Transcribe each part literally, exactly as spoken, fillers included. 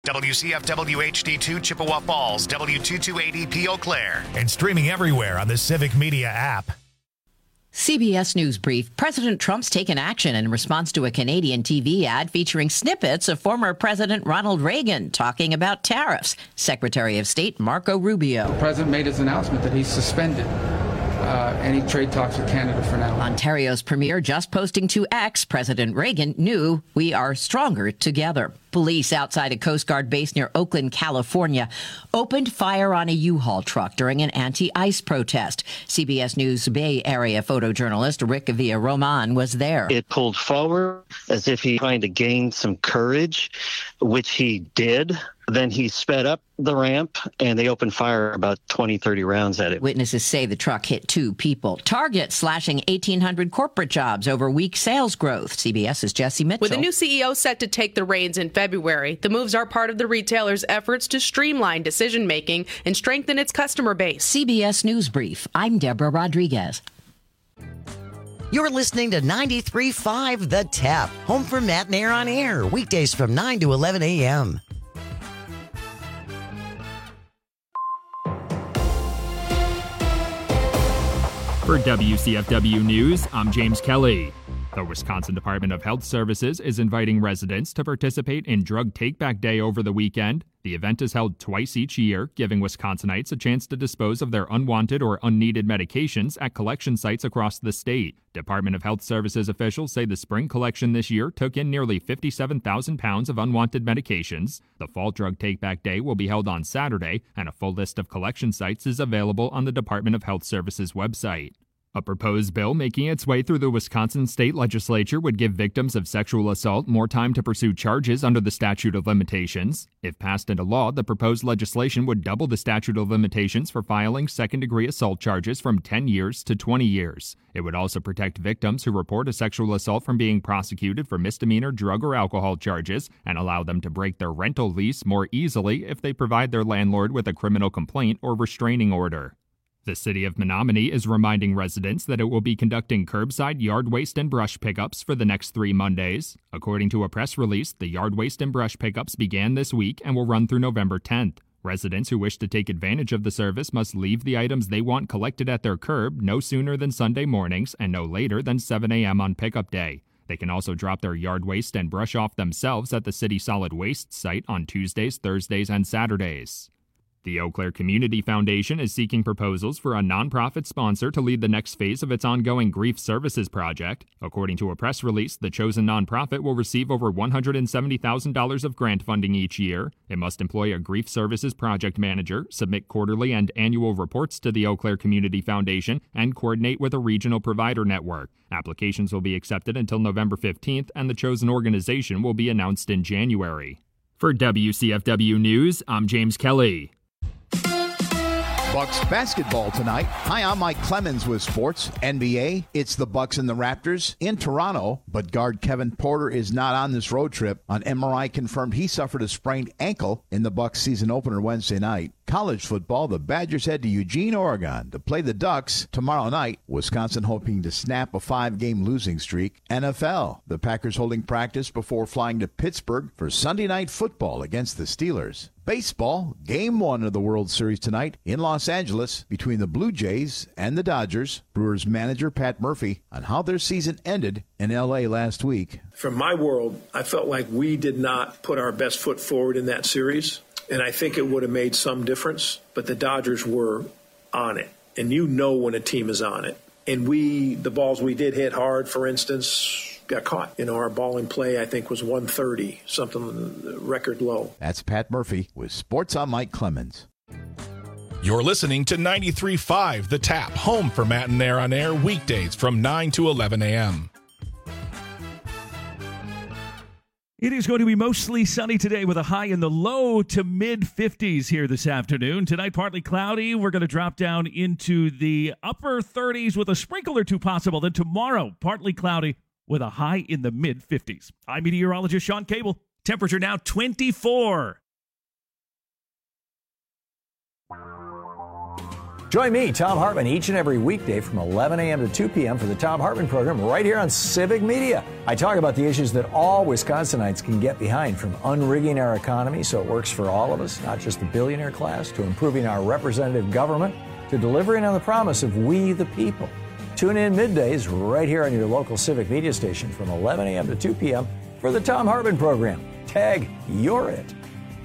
W C F W H D two Chippewa Falls, W two two eight E P Eau Claire. And streaming everywhere on the Civic Media app. C B S News Brief. President Trump's taken action in response to a Canadian T V ad featuring snippets of former President Ronald Reagan talking about tariffs. Secretary of State Marco Rubio. The president made his announcement that he's suspended Uh, any trade talks with Canada for now. Ontario's premier just posting to X, President Reagan knew we are stronger together. Police outside a Coast Guard base near Oakland, California, opened fire on a U-Haul truck during an anti-ice protest. C B S News Bay Area photojournalist Rick Villa-Roman was there. It pulled forward as if he trying to gain some courage, which he did. Then he sped up the ramp, and they opened fire about twenty, thirty rounds at it. Witnesses say the truck hit two people. Target slashing eighteen hundred corporate jobs over weak sales growth. CBS's Jesse Mitchell. With a new C E O set to take the reins in February, the moves are part of the retailer's efforts to streamline decision-making and strengthen its customer base. C B S News Brief. I'm Deborah Rodriguez. You're listening to ninety-three point five The Tap, home for Matt and Air on Air, weekdays from nine to eleven a.m. For W C F W News, I'm James Kelly. The Wisconsin Department of Health Services is inviting residents to participate in Drug Take-Back Day over the weekend. The event is held twice each year, giving Wisconsinites a chance to dispose of their unwanted or unneeded medications at collection sites across the state. Department of Health Services officials say the spring collection this year took in nearly fifty-seven thousand pounds of unwanted medications. The Fall Drug Take-Back Day will be held on Saturday, and a full list of collection sites is available on the Department of Health Services website. A proposed bill making its way through the Wisconsin state legislature would give victims of sexual assault more time to pursue charges under the statute of limitations. If passed into law, the proposed legislation would double the statute of limitations for filing second-degree assault charges from ten years to twenty years. It would also protect victims who report a sexual assault from being prosecuted for misdemeanor drug or alcohol charges and allow them to break their rental lease more easily if they provide their landlord with a criminal complaint or restraining order. The city of Menominee is reminding residents that it will be conducting curbside yard waste and brush pickups for the next three Mondays. According to a press release, the yard waste and brush pickups began this week and will run through November tenth. Residents who wish to take advantage of the service must leave the items they want collected at their curb no sooner than Sunday mornings and no later than seven a.m. on pickup day. They can also drop their yard waste and brush off themselves at the city solid waste site on Tuesdays, Thursdays, and Saturdays. The Eau Claire Community Foundation is seeking proposals for a nonprofit sponsor to lead the next phase of its ongoing grief services project. According to a press release, the chosen nonprofit will receive over one hundred seventy thousand dollars of grant funding each year. It must employ a grief services project manager, submit quarterly and annual reports to the Eau Claire Community Foundation, and coordinate with a regional provider network. Applications will be accepted until November fifteenth, and the chosen organization will be announced in January. For W C F W News, I'm James Kelly. Bucks basketball tonight. Hi, I'm Mike Clemens with sports. N B A, it's the Bucks and the Raptors in Toronto, but guard Kevin Porter is not on this road trip. On M R I confirmed he suffered a sprained ankle in the Bucks season opener Wednesday night. College football, the Badgers head to Eugene, Oregon to play the Ducks tomorrow night. Wisconsin hoping to snap a five-game losing streak. N F L, the Packers holding practice before flying to Pittsburgh for Sunday night football against the Steelers. Baseball, game one of the World Series tonight in Los Angeles between the Blue Jays and the Dodgers. Brewers manager Pat Murphy on how their season ended in L A last week. From my world, I felt like we did not put our best foot forward in that series, and I think it would have made some difference, but the Dodgers were on it, and you know when a team is on it. And we, the balls we did hit hard, for instance, got caught. You know, our ball in play, I think, was one thirty, something record low. That's Pat Murphy with Sports on Mike Clemens. You're listening to ninety-three point five The Tap, home for Matt and Air on Air, weekdays from nine to eleven a.m. It is going to be mostly sunny today with a high in the low to mid fifties here this afternoon. Tonight, partly cloudy. We're going to drop down into the upper thirties with a sprinkle or two possible. Then tomorrow, partly cloudy with a high in the mid fifties. I'm meteorologist Sean Cable. Temperature now twenty-four. Join me, Tom Hartman, each and every weekday from eleven a.m. to two p.m. for the Tom Hartman program right here on Civic Media. I talk about the issues that all Wisconsinites can get behind, from unrigging our economy so it works for all of us, not just the billionaire class, to improving our representative government, to delivering on the promise of we the people. Tune in middays right here on your local Civic Media station from eleven a.m. to two p.m. for the Tom Hartman program. Tag, you're it.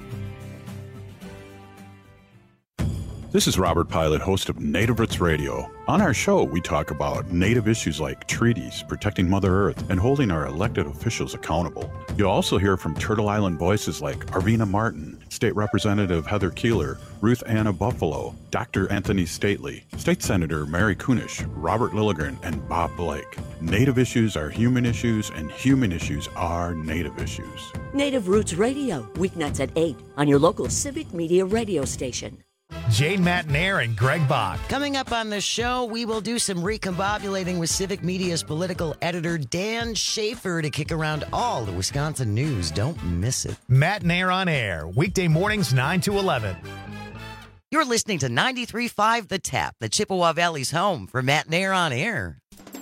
This is Robert Pilot, host of Native Roots Radio. On our show, we talk about Native issues like treaties, protecting Mother Earth, and holding our elected officials accountable. You'll also hear from Turtle Island voices like Arvina Martin, State Representative Heather Keeler, Ruth Anna Buffalo, Doctor Anthony Stately, State Senator Mary Kunish, Robert Lilligren, and Bob Blake. Native issues are human issues, and human issues are Native issues. Native Roots Radio, weeknights at eight on your local Civic Media radio station. Jane Matnair and Greg Bach. Coming up on the show, we will do some recombobulating with Civic Media's political editor Dan Schaefer to kick around all the Wisconsin news. Don't miss it. Matnair on Air, weekday mornings nine to eleven. You're listening to ninety-three point five The Tap, the Chippewa Valley's home for Matnair on Air.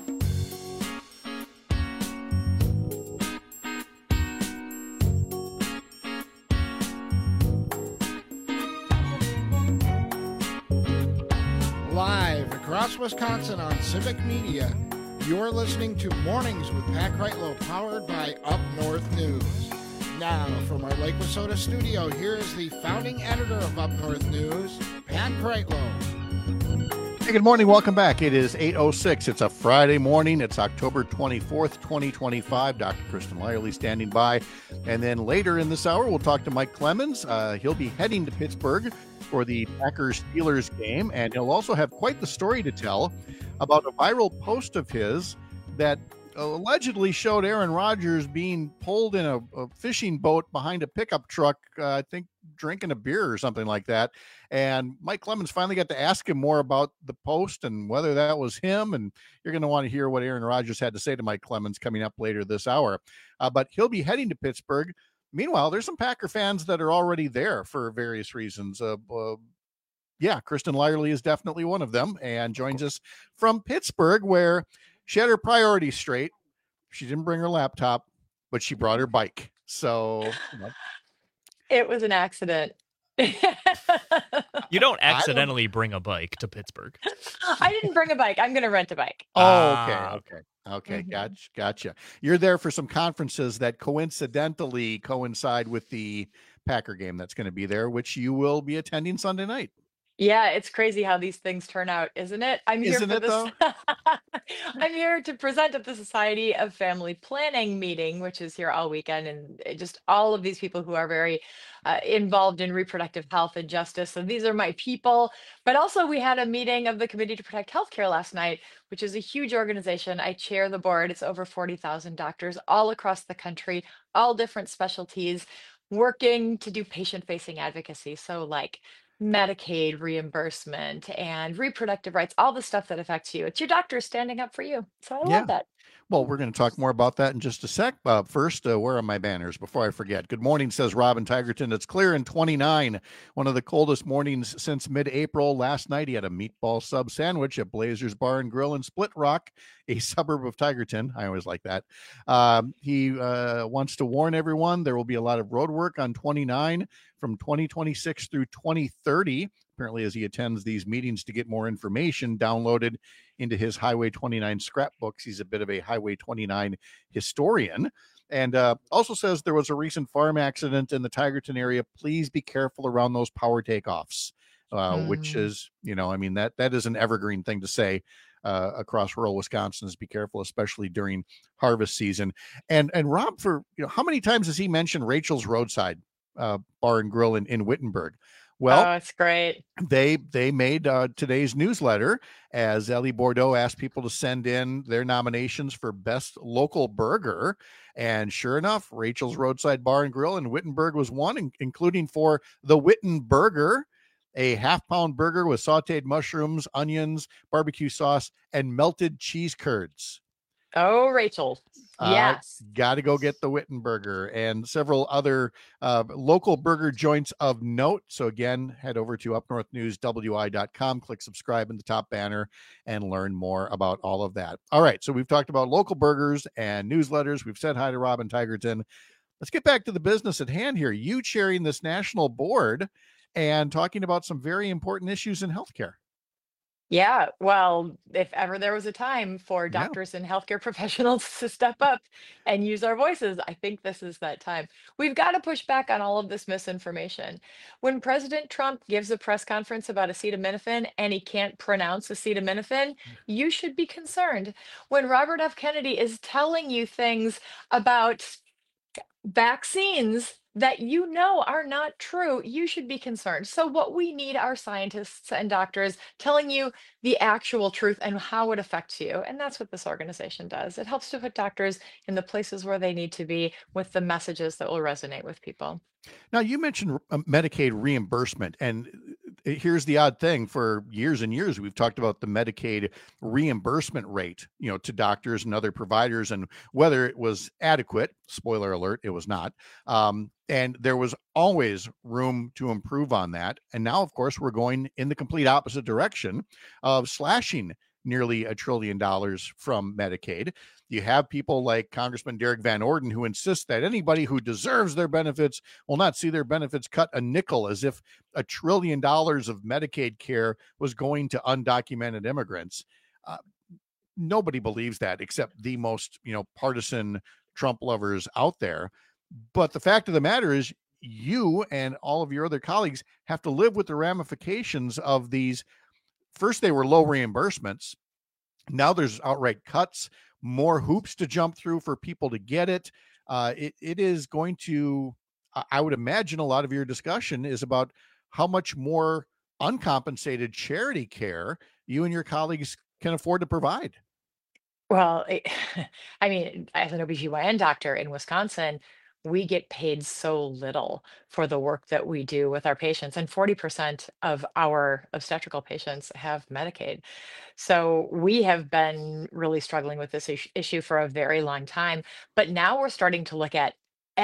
Live across Wisconsin on Civic Media, you're listening to Mornings with Pat Kreitlow, powered by Up North News. Now, from our Lake Wissota studio, here is the founding editor of Up North News, Pat Kreitlow. Hey, good morning. Welcome back. It is eight oh six. It's a Friday morning. It's October twenty-fourth, twenty twenty-five. Doctor Kristen Lyerly standing by. And then later in this hour, we'll talk to Mike Clemens. Uh, he'll be heading to Pittsburgh for the Packers-Steelers game, and he'll also have quite the story to tell about a viral post of his that allegedly showed Aaron Rodgers being pulled in a, a fishing boat behind a pickup truck, uh, I think drinking a beer or something like that. And Mike Clemens finally got to ask him more about the post and whether that was him. And you're going to want to hear what Aaron Rodgers had to say to Mike Clemens coming up later this hour. Uh, but he'll be heading to Pittsburgh. Meanwhile, there's some Packer fans that are already there for various reasons. Uh, uh, yeah, Kristen Lyerly is definitely one of them and joins us from Pittsburgh, where she had her priorities straight. She didn't bring her laptop, but she brought her bike. So you know. It was an accident. You don't accidentally don't... bring a bike to Pittsburgh. I didn't bring a bike. I'm going to rent a bike. Oh, okay. Okay. Okay. Mm-hmm. Gotcha. Gotcha. You're there for some conferences that coincidentally coincide with the Packer game that's going to be there, which you will be attending Sunday night. Yeah, it's crazy how these things turn out, isn't it? I'm here isn't for it, this. Though? I'm here to present at the Society of Family Planning meeting, which is here all weekend, and just all of these people who are very uh, involved in reproductive health and justice. So these are my people. But also, we had a meeting of the Committee to Protect Healthcare last night, which is a huge organization. I chair the board. It's over forty thousand doctors all across the country, all different specialties, working to do patient-facing advocacy. So, like Medicaid reimbursement and reproductive rights, all the stuff that affects you. It's your doctor standing up for you. So I yeah. love that. Well, we're going to talk more about that in just a sec. Uh, first, uh, where are my banners before I forget? Good morning, says Robin Tigerton. It's clear in twenty-nine. One of the coldest mornings since mid-April. Last night, he had a meatball sub sandwich at Blazers Bar and Grill in Split Rock, a suburb of Tigerton. I always like that. Um, he uh, wants to warn everyone there will be a lot of road work on twenty-nine from twenty twenty-six through twenty thirty. Apparently, as he attends these meetings to get more information downloaded into his Highway twenty-nine scrapbooks. He's a bit of a Highway twenty-nine historian. And uh, also says there was a recent farm accident in the Tigerton area. Please be careful around those power takeoffs, uh, mm. which is, you know, I mean, that that is an evergreen thing to say uh, across rural Wisconsin, is be careful, especially during harvest season. And and Rob, for, you know, how many times has he mentioned Rachel's Roadside uh, Bar and Grill in, in Wittenberg? Well, oh, it's great. They they made uh, today's newsletter as Ellie Bordeaux asked people to send in their nominations for best local burger. And sure enough, Rachel's Roadside Bar and Grill in Wittenberg was one, in, including for the Witten Burger, a half pound burger with sauteed mushrooms, onions, barbecue sauce, and melted cheese curds. Oh, Rachel. Yes. Uh, got to go get the Wittenberger and several other uh, local burger joints of note. So again, head over to up north news w i dot com, click subscribe in the top banner, and learn more about all of that. All right, so we've talked about local burgers and newsletters. We've said hi to Robin Tigerton. Let's get back to the business at hand here. You chairing this national board and talking about some very important issues in healthcare. Yeah, well, if ever there was a time for Yeah. doctors and healthcare professionals to step up and use our voices, I think this is that time. We've got to push back on all of this misinformation. When President Trump gives a press conference about acetaminophen and he can't pronounce acetaminophen, you should be concerned. When Robert F. Kennedy is telling you things about vaccines that you know are not true, you should be concerned. So what we need are scientists and doctors telling you the actual truth and how it affects you. And that's what this organization does. It helps to put doctors in the places where they need to be with the messages that will resonate with people. Now, you mentioned uh, Medicaid reimbursement, and uh, here's the odd thing. For years and years, we've talked about the Medicaid reimbursement rate, you know, to doctors and other providers, and whether it was adequate. Spoiler alert, it was not. Um, and there was always room to improve on that. And now, of course, we're going in the complete opposite direction of slashing nearly a trillion dollars from Medicaid. You have people like Congressman Derek Van Orden who insists that anybody who deserves their benefits will not see their benefits cut a nickel, as if a trillion dollars of Medicaid care was going to undocumented immigrants. Uh, nobody believes that except the most, you know, partisan Trump lovers out there. But the fact of the matter is, you and all of your other colleagues have to live with the ramifications of these. First, they were low reimbursements. Now there's outright cuts, more hoops to jump through for people to get it. Uh, it, it is going to, I would imagine a lot of your discussion is about how much more uncompensated charity care you and your colleagues can afford to provide. Well, it, I mean, as an O B G Y N doctor in Wisconsin, we get paid so little for the work that we do with our patients, and forty percent of our obstetrical patients have Medicaid. So we have been really struggling with this is- issue for a very long time, but now we're starting to look at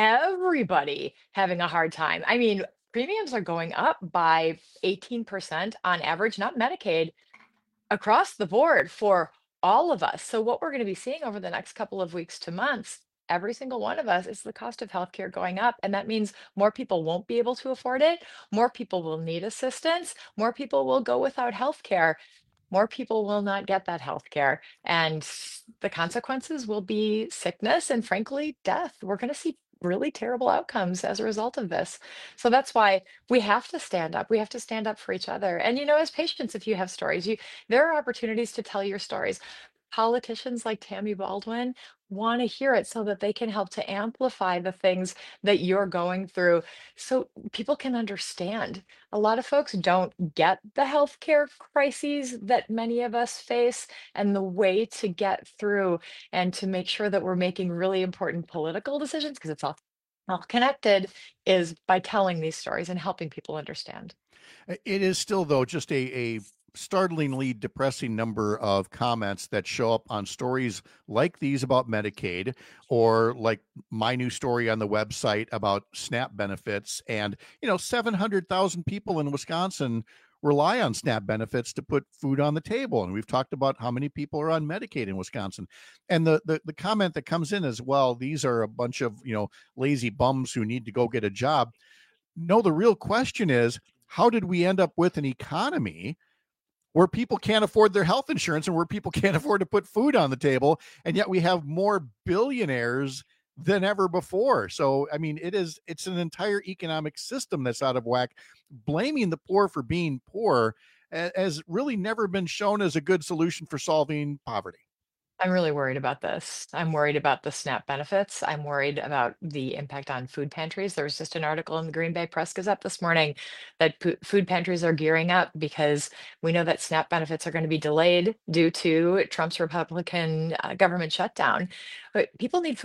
everybody having a hard time. I mean, premiums are going up by eighteen percent on average, not Medicaid, across the board for all of us. So what we're going to be seeing over the next couple of weeks to months, every single one of us, is the cost of healthcare going up. And that means more people won't be able to afford it. More people will need assistance. More people will go without healthcare. More people will not get that healthcare. And the consequences will be sickness and, frankly, death. We're going to see really terrible outcomes as a result of this. So that's why we have to stand up. We have to stand up for each other. And, you know, as patients, if you have stories, you there are opportunities to tell your stories. Politicians like Tammy Baldwin want to hear it so that they can help to amplify the things that you're going through so people can understand. A lot of folks don't get the healthcare crises that many of us face, and the way to get through and to make sure that we're making really important political decisions, because it's all, all connected, is by telling these stories and helping people understand. It is still, though, just a, a startlingly depressing number of comments that show up on stories like these about Medicaid, or like my new story on the website about SNAP benefits. And, you know, seven hundred thousand people in Wisconsin rely on SNAP benefits to put food on the table. And we've talked about how many people are on Medicaid in Wisconsin. And the, the, the comment that comes in as well, these are a bunch of, you know, lazy bums who need to go get a job. No, the real question is, how did we end up with an economy where people can't afford their health insurance and where people can't afford to put food on the table, and yet we have more billionaires than ever before? So, I mean, it is, it's an entire economic system that's out of whack. Blaming the poor for being poor has really never been shown as a good solution for solving poverty. I'm really worried about this. I'm worried about the SNAP benefits. I'm worried about the impact on food pantries. There was just an article in the Green Bay Press Gazette this morning that pu- food pantries are gearing up because we know that SNAP benefits are going to be delayed due to Trump's Republican uh, government shutdown. But people need food.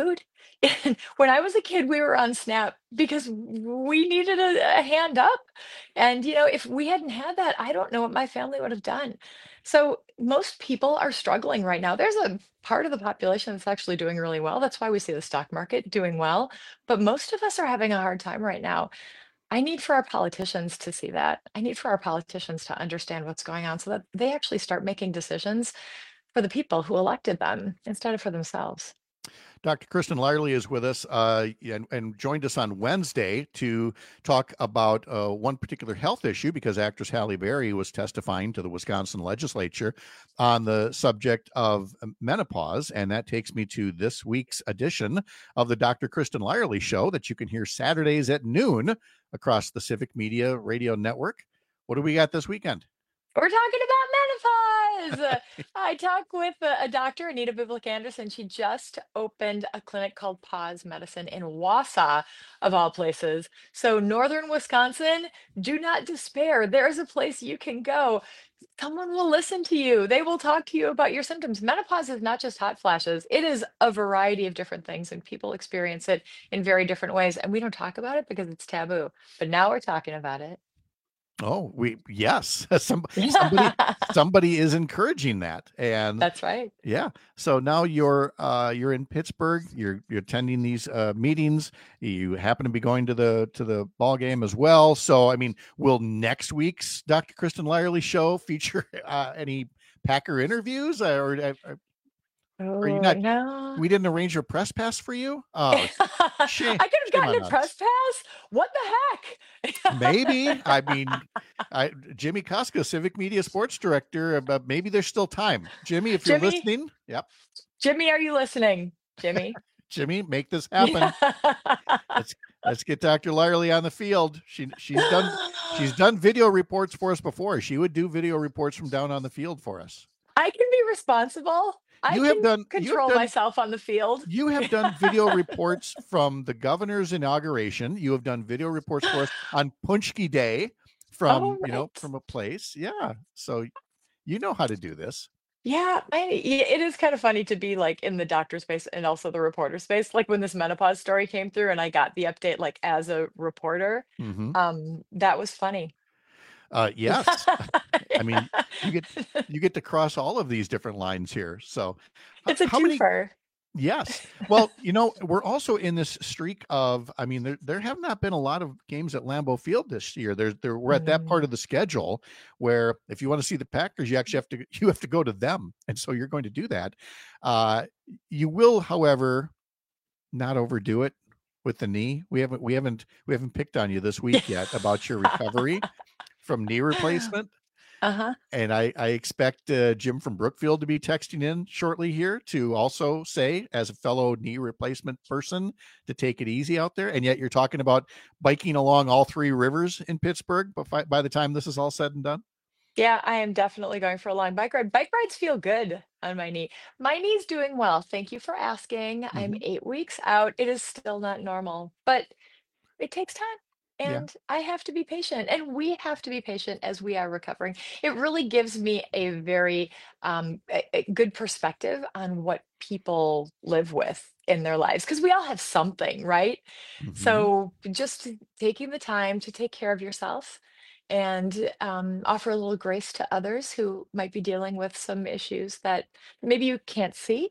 When I was a kid, we were on Snap because we needed a, a hand up. And, you know, if we hadn't had that, I don't know what my family would have done. So most people are struggling right now. There's a part of the population that's actually doing really well. That's why we see the stock market doing well. But most of us are having a hard time right now. I need for our politicians to see that. I need for our politicians to understand what's going on so that they actually start making decisions for the people who elected them instead of for themselves. Doctor Kristen Lyerly is with us uh, and, and joined us on Wednesday to talk about uh, one particular health issue because actress Halle Berry was testifying to the Wisconsin legislature on the subject of menopause. And that takes me to this week's edition of the Doctor Kristen Lyerly Show that you can hear Saturdays at noon across the Civic Media Radio Network. What do we got this weekend? We're talking about menopause. I talk with a, a doctor, Anita Biblick Anderson. She just opened a clinic called Pause Medicine in Wausau, of all places. So, northern Wisconsin, do not despair. There's a place you can go. Someone will listen to you. They will talk to you about your symptoms. Menopause is not just hot flashes, it is a variety of different things, and people experience it in very different ways. And we don't talk about it because it's taboo. But now we're talking about it. Oh, we yes, Some, somebody somebody is encouraging that, and that's right. Yeah. So now you're uh, you're in Pittsburgh. You're you're attending these uh, meetings. You happen to be going to the to the ball game as well. So I mean, will next week's Doctor Kristen Lyerly show feature uh, any Packer interviews, uh, or? or Are you Oh, not? no. We didn't arrange your press pass for you. Oh, shame. I could have Shame gotten on a us. press pass. What the heck? Maybe. I mean, I, Jimmy Costco, Civic Media Sports Director. Uh, maybe there's still time. Jimmy, if you're Jimmy? listening, yep. Jimmy, are you listening? Jimmy. Jimmy, make this happen. let's let's get Doctor Lyerly on the field. She she's done she's done video reports for us before. She would do video reports from down on the field for us. I can be responsible. I You can have done- you have control done- myself on the field. You have done video reports from the governor's inauguration. You have done video reports for us on Punchki Day from Oh, you know right. from a place. Yeah, so you know how to do this. Yeah, I, y- it is kind of funny to be like in the doctor space and also the reporter space. Like when this menopause story came through and I got the update like as a reporter, Mhm. um, that was funny. Uh, yes, I mean you get you get to cross all of these different lines here. So h- It's a how many? twofer. Yes. Well, you know, we're also in this streak of, I mean, there, there have not been a lot of games at Lambeau Field this year. There's there we're at that part of the schedule where if you want to see the Packers, you actually have to you have to go to them. And so you're going to do that. Uh, you will, however, not overdo it with the knee. We haven't we haven't we haven't picked on you this week yet about your recovery from knee replacement. Uh-huh. And I, I expect uh, Jim from Brookfield to be texting in shortly here to also say, as a fellow knee replacement person, to take it easy out there. And yet you're talking about biking along all three rivers in Pittsburgh by, by the time this is all said and done. Yeah, I am definitely going for a long bike ride. Bike rides feel good on my knee. My knee's doing well. Thank you for asking. I'm Mhm. eight weeks out. It is still not normal, but it takes time. Yeah. And I have to be patient, and we have to be patient as we are recovering. It really gives me a very um, a, a good perspective on what people live with in their lives, because we all have something, right? Mhm. So just taking the time to take care of yourself and um, offer a little grace to others who might be dealing with some issues that maybe you can't see.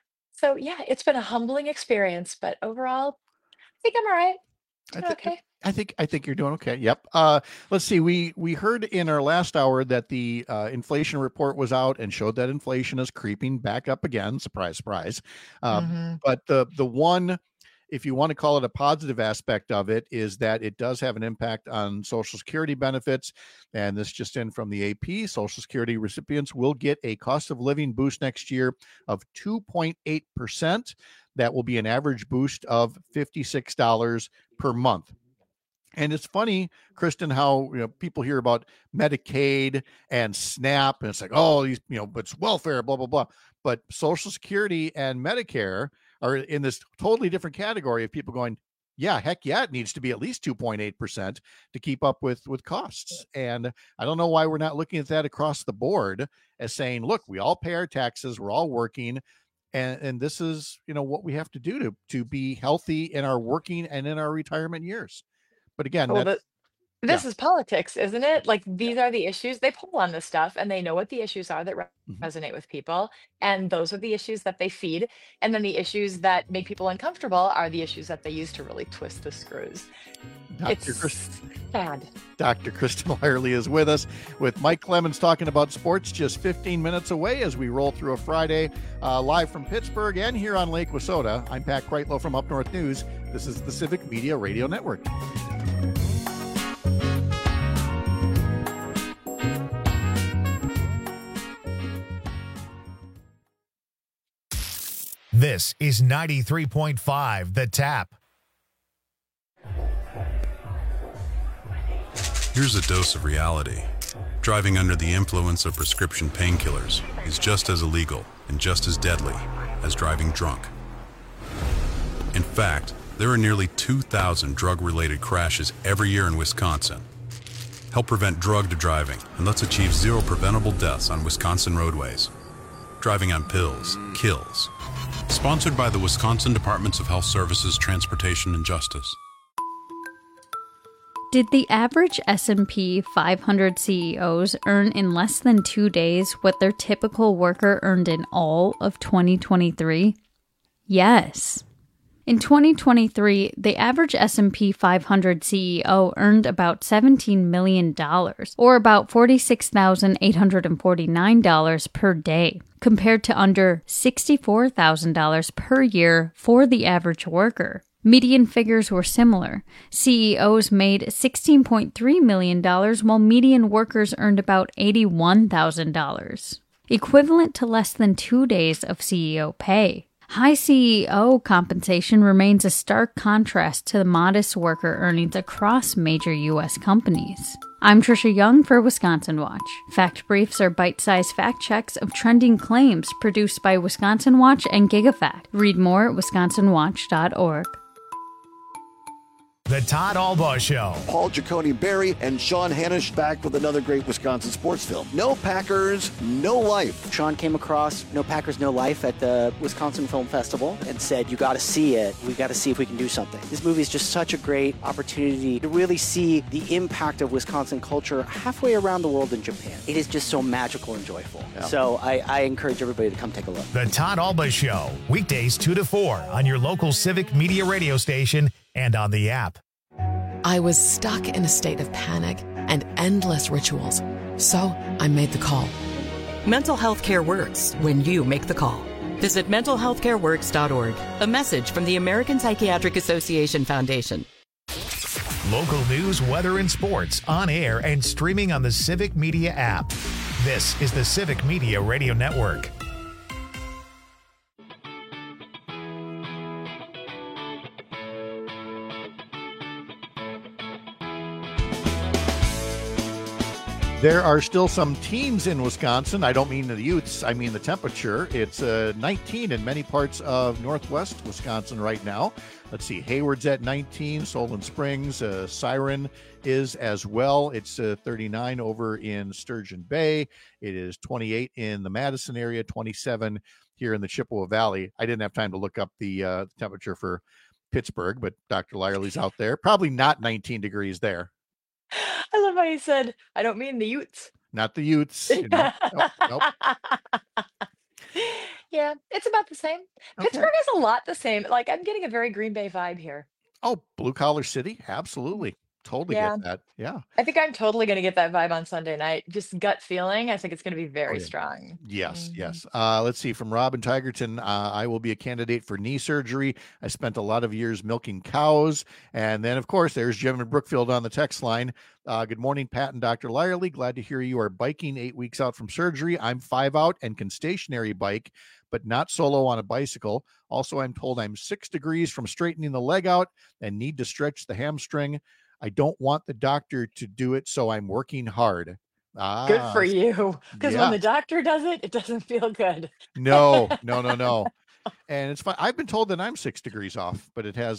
So yeah, it's been a humbling experience, but overall, I think I'm all right. I Doing think okay. I think I think you're doing okay. Yep. Uh, let's see. We we heard in our last hour that the uh, inflation report was out and showed that inflation is creeping back up again. Surprise, surprise. Uh, Mhm. But the the one, if you want to call it a positive aspect of it, is that it does have an impact on Social Security benefits. And this just in from the A P, Social Security recipients will get a cost of living boost next year of two point eight percent. That will be an average boost of fifty-six dollars per month. And it's funny, Kristen, how you know people hear about Medicaid and SNAP, and it's like, oh, these, you know, it's welfare, blah blah blah. But Social Security and Medicare are in this totally different category of people going, yeah, heck yeah, it needs to be at least two point eight percent to keep up with with costs. And I don't know why we're not looking at that across the board as saying, look, we all pay our taxes, we're all working. And, and this is, you know, what we have to do to, to be healthy in our working and in our retirement years. But again, Well, that's, the, this yeah. is politics, isn't it? Like these are the issues. They poll on this stuff and they know what the issues are that re- Mhm. resonate with people. And those are the issues that they feed. And then the issues that make people uncomfortable are the issues that they use to really twist the screws. Doctor It's Chris- sad. Doctor Kristen Lyerly is with us with Mike Clemens talking about sports just fifteen minutes away as we roll through a Friday uh, live from Pittsburgh and here on Lake Wissota. I'm Pat Kreitlow from Up North News. This is the Civic Media Radio Network. This is ninety-three point five The Tap. Here's a dose of reality. Driving under the influence of prescription painkillers is just as illegal and just as deadly as driving drunk. In fact, there are nearly two thousand drug-related crashes every year in Wisconsin. Help prevent drug driving and let's achieve zero preventable deaths on Wisconsin roadways. Driving on pills kills. Sponsored by the Wisconsin Departments of Health Services, Transportation, and Justice. Did the average S and P five hundred C E Os earn in less than two days what their typical worker earned in all of twenty twenty-three? Yes. In twenty twenty-three, the average S and P five hundred C E O earned about seventeen million dollars, or about forty-six thousand eight hundred forty-nine dollars per day, compared to under sixty-four thousand dollars per year for the average worker. Median figures were similar. C E Os made sixteen point three million dollars, while median workers earned about eighty-one thousand dollars, equivalent to less than two days of C E O pay. High C E O compensation remains a stark contrast to the modest worker earnings across major U S companies. I'm Trisha Young for Wisconsin Watch. Fact Briefs are bite-sized fact checks of trending claims produced by Wisconsin Watch and GigaFact. Read more at wisconsin watch dot org. The Todd Albaugh Show. Paul Giacone Barry and Sean Hannish back with another great Wisconsin sports film. No Packers, No Life. Sean came across No Packers, No Life at the Wisconsin Film Festival and said, you got to see it. We got to see if we can do something. This movie is just such a great opportunity to really see the impact of Wisconsin culture halfway around the world in Japan. It is just so magical and joyful. Yeah. So I, I encourage everybody to come take a look. The Todd Albaugh Show, weekdays two to four on your local Civic Media radio station and on the app. I was stuck in a state of panic and endless rituals, so I made the call. Mental health care works when you make the call. Visit mental health care works dot org. A message from the American Psychiatric Association Foundation. Local news, weather, and sports on air and streaming on the Civic Media app. This is the Civic Media Radio Network. There are still some teens in Wisconsin. I don't mean the youths, I mean the temperature. It's uh, nineteen in many parts of northwest Wisconsin right now. Let's see, Hayward's at nineteen, Solon Springs, uh, Siren is as well. It's uh, thirty-nine over in Sturgeon Bay. It is twenty-eight in the Madison area, twenty-seven here in the Chippewa Valley. I didn't have time to look up the uh, temperature for Pittsburgh, but Doctor Lyerly's out there. Probably not nineteen degrees there. I love how you said, I don't mean the Utes. Not the Utes. You know. Nope, nope. Yeah, it's about the same. Okay. Pittsburgh is a lot the same. Like, I'm getting a very Green Bay vibe here. Oh, blue collar city. Absolutely. Totally Yeah. get that. Yeah. I think I'm totally going to get that vibe on Sunday night. Just gut feeling. I think it's going to be very Oh, yeah. strong. Yes, yes. Uh, let's see. From Robin Tigerton, uh, I will be a candidate for knee surgery. I spent a lot of years milking cows. And then, of course, there's Jim in Brookfield on the text line. Uh, good morning, Pat and Doctor Lyerly. Glad to hear you are biking eight weeks out from surgery. I'm five out and can stationary bike, but not solo on a bicycle. Also, I'm told I'm six degrees from straightening the leg out and need to stretch the hamstring. I don't want the doctor to do it, so I'm working hard. Ah, Good for you. Because yeah. when the doctor does it, it doesn't feel good. No, no, no, no. And it's fine. I've been told that I'm six degrees off, but it has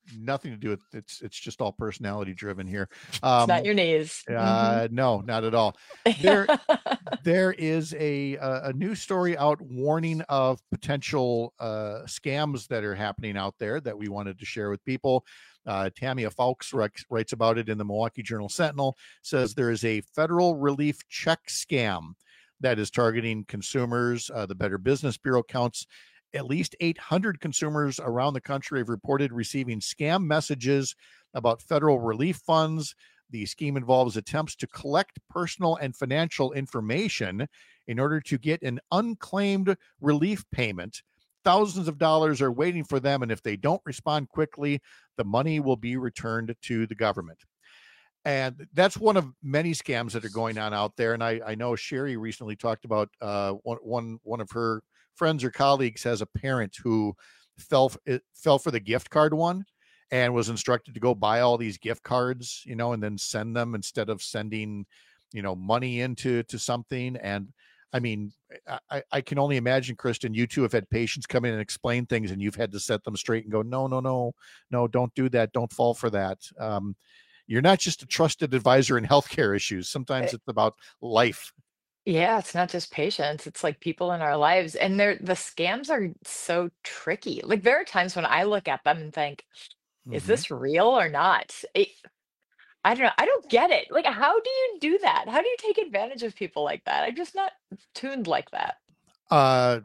nothing to do with it's it's just all personality driven here. Um, it's not your knees. Uh, mm-hmm. No, not at all. There, there is a, a a new story out warning of potential uh, scams that are happening out there that we wanted to share with people. Uh, Tamia Fawkes writes about it in the Milwaukee Journal Sentinel, says there is a federal relief check scam that is targeting consumers. Uh, the Better Business Bureau counts at least eight hundred consumers around the country have reported receiving scam messages about federal relief funds. The scheme involves attempts to collect personal and financial information in order to get an unclaimed relief payment. Thousands of dollars are waiting for them, and if they don't respond quickly, the money will be returned to the government. And that's one of many scams that are going on out there. And I, I know Sherry recently talked about uh, one, one, one of her friends or colleagues has a parent who fell, it fell for the gift card one and was instructed to go buy all these gift cards, you know, and then send them instead of sending, you know, money into to something. And I mean, I, I can only imagine, Kristen, you two have had patients come in and explain things and you've had to set them straight and go, no, no, no, no, don't do that. Don't fall for that. Um, you're not just a trusted advisor in healthcare issues. Sometimes it's about life. Yeah, it's not just patients. It's like people in our lives. And they're the scams are so tricky. Like there are times when I look at them and think, is Mhm. this real or not? It, I don't know. I don't get it. Like, how do you do that? How do you take advantage of people like that? I'm just not tuned like that. Uh,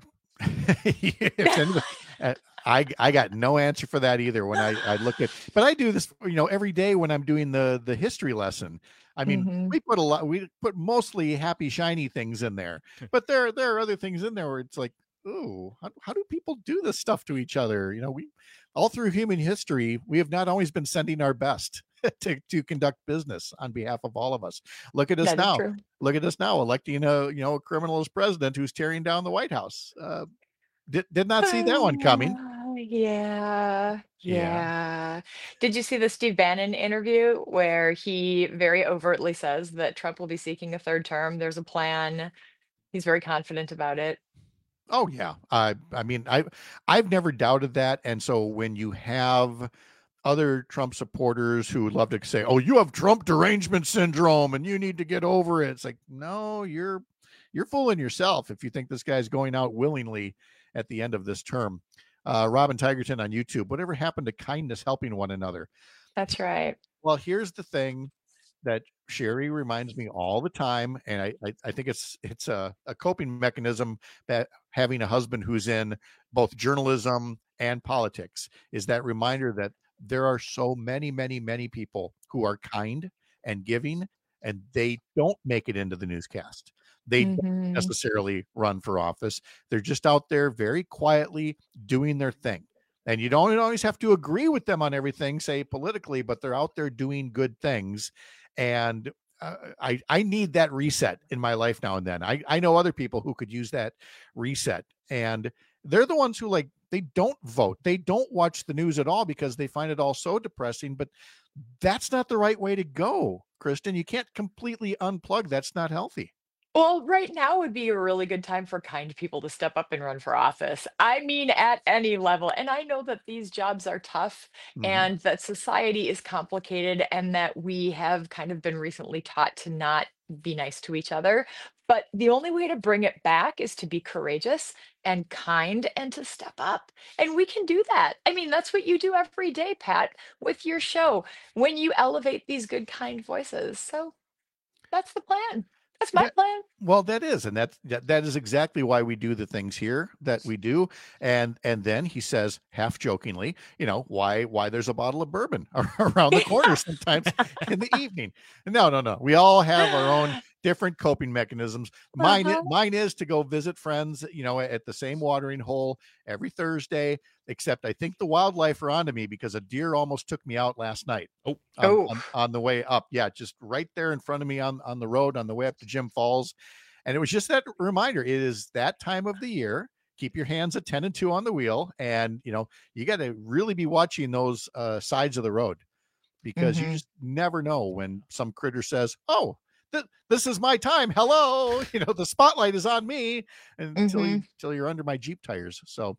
if anybody, uh, I I got no answer for that either when I, I look at, but I do this, you know, every day when I'm doing the the history lesson. I mean, Mhm. we put a lot, we put mostly happy, shiny things in there, but there there are other things in there where it's like, ooh, how, how do people do this stuff to each other? You know, we all through human history, we have not always been sending our best to, to conduct business on behalf of all of us. Look at us That is now. true. Look at us now, electing a you know a criminal as president who's tearing down the White House. Uh, did did not see that one coming. Uh, yeah, Yeah. yeah. Did you see the Steve Bannon interview where he very overtly says that Trump will be seeking a third term? There's a plan. He's very confident about it. Oh yeah. I I mean I I've never doubted that. And so when you have other Trump supporters who would love to say, "Oh, you have Trump derangement syndrome and you need to get over it." It's like, "No, you're you're fooling yourself if you think this guy's going out willingly at the end of this term." Uh, Robin Tigerton on YouTube, whatever happened to kindness helping one another? That's right. Well, here's the thing that Sherry reminds me all the time, and I, I, I think it's it's a, a coping mechanism that having a husband who's in both journalism and politics is that reminder that there are so many, many, many people who are kind and giving, and they don't make it into the newscast. They don't Mhm. necessarily run for office. They're just out there very quietly doing their thing. And you don't always have to agree with them on everything, say politically, but they're out there doing good things. And uh, I I need that reset in my life now and then. I, I know other people who could use that reset. And they're the ones who like, they don't vote. They don't watch the news at all because they find it all so depressing. But that's not the right way to go, Kristen. You can't completely unplug. That's not healthy. Well, right now would be a really good time for kind people to step up and run for office. I mean, at any level. And I know that these jobs are tough Mhm. and that society is complicated and that we have kind of been recently taught to not be nice to each other. But the only way to bring it back is to be courageous and kind and to step up. And we can do that. I mean, that's what you do every day, Pat, with your show when you elevate these good, kind voices. So that's the plan. That's my Yeah. plan. Well, that is, and that's that, that is exactly why we do the things here that we do. And and then he says, half jokingly, you know, why why there's a bottle of bourbon around the corner sometimes in the evening. No, no, no. We all have our own different coping mechanisms. Mine Uh-huh. is, mine is to go visit friends, you know, at the same watering hole every Thursday. Except I think the wildlife are onto me because a deer almost took me out last night. Oh, on, Oh. on, on the way up. Yeah, just right there in front of me on, on the road on the way up to Jim Falls. And it was just that reminder. It is that time of the year. Keep your hands at ten and two on the wheel. And, you know, you got to really be watching those uh, sides of the road because Mhm. you just never know when some critter says, "Oh, th- this is my time. Hello." You know, the spotlight is on me until, you, Mhm. until you're under my Jeep tires. So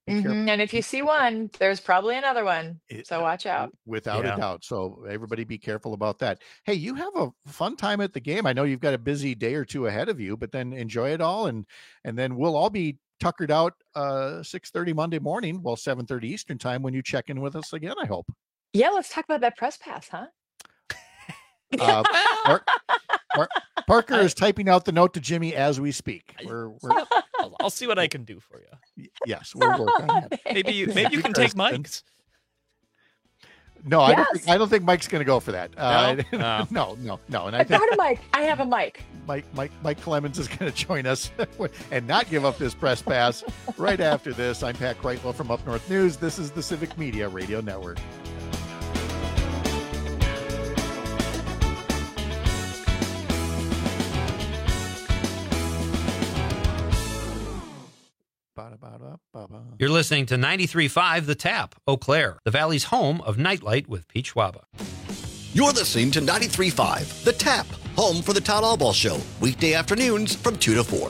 Mhm, And if you see one, there's probably another one. So watch out. Without Yeah. a doubt. So everybody be careful about that. Hey, you have a fun time at the game. I know you've got a busy day or two ahead of you, but then enjoy it all. And and then we'll all be tuckered out uh six thirty Monday morning, well, seven thirty Eastern time when you check in with us again, I hope. Yeah, let's talk about that press pass, huh? Uh, Par- Par- Parker is typing out the note to Jimmy as we speak. We're, we're I'll, I'll see what I can do for you. yes, we'll work on that. Maybe you maybe you can take Mike's. No, I don't. Yes. Think, I don't think Mike's going to go for that. Uh, No? Oh. no, no, no. And I I think got a mic. I have a mic. Mike, Mike, Mike Clemens is going to join us and not give up this press pass right after this. I'm Pat Kreitlow from Up North News. This is the Civic Media Radio Network. You're listening to ninety-three point five The Tap, Eau Claire, the Valley's home of Nightlight with Pete Schwaba. You're listening to ninety-three point five The Tap, home for the Todd Allball Show, weekday afternoons from two to four.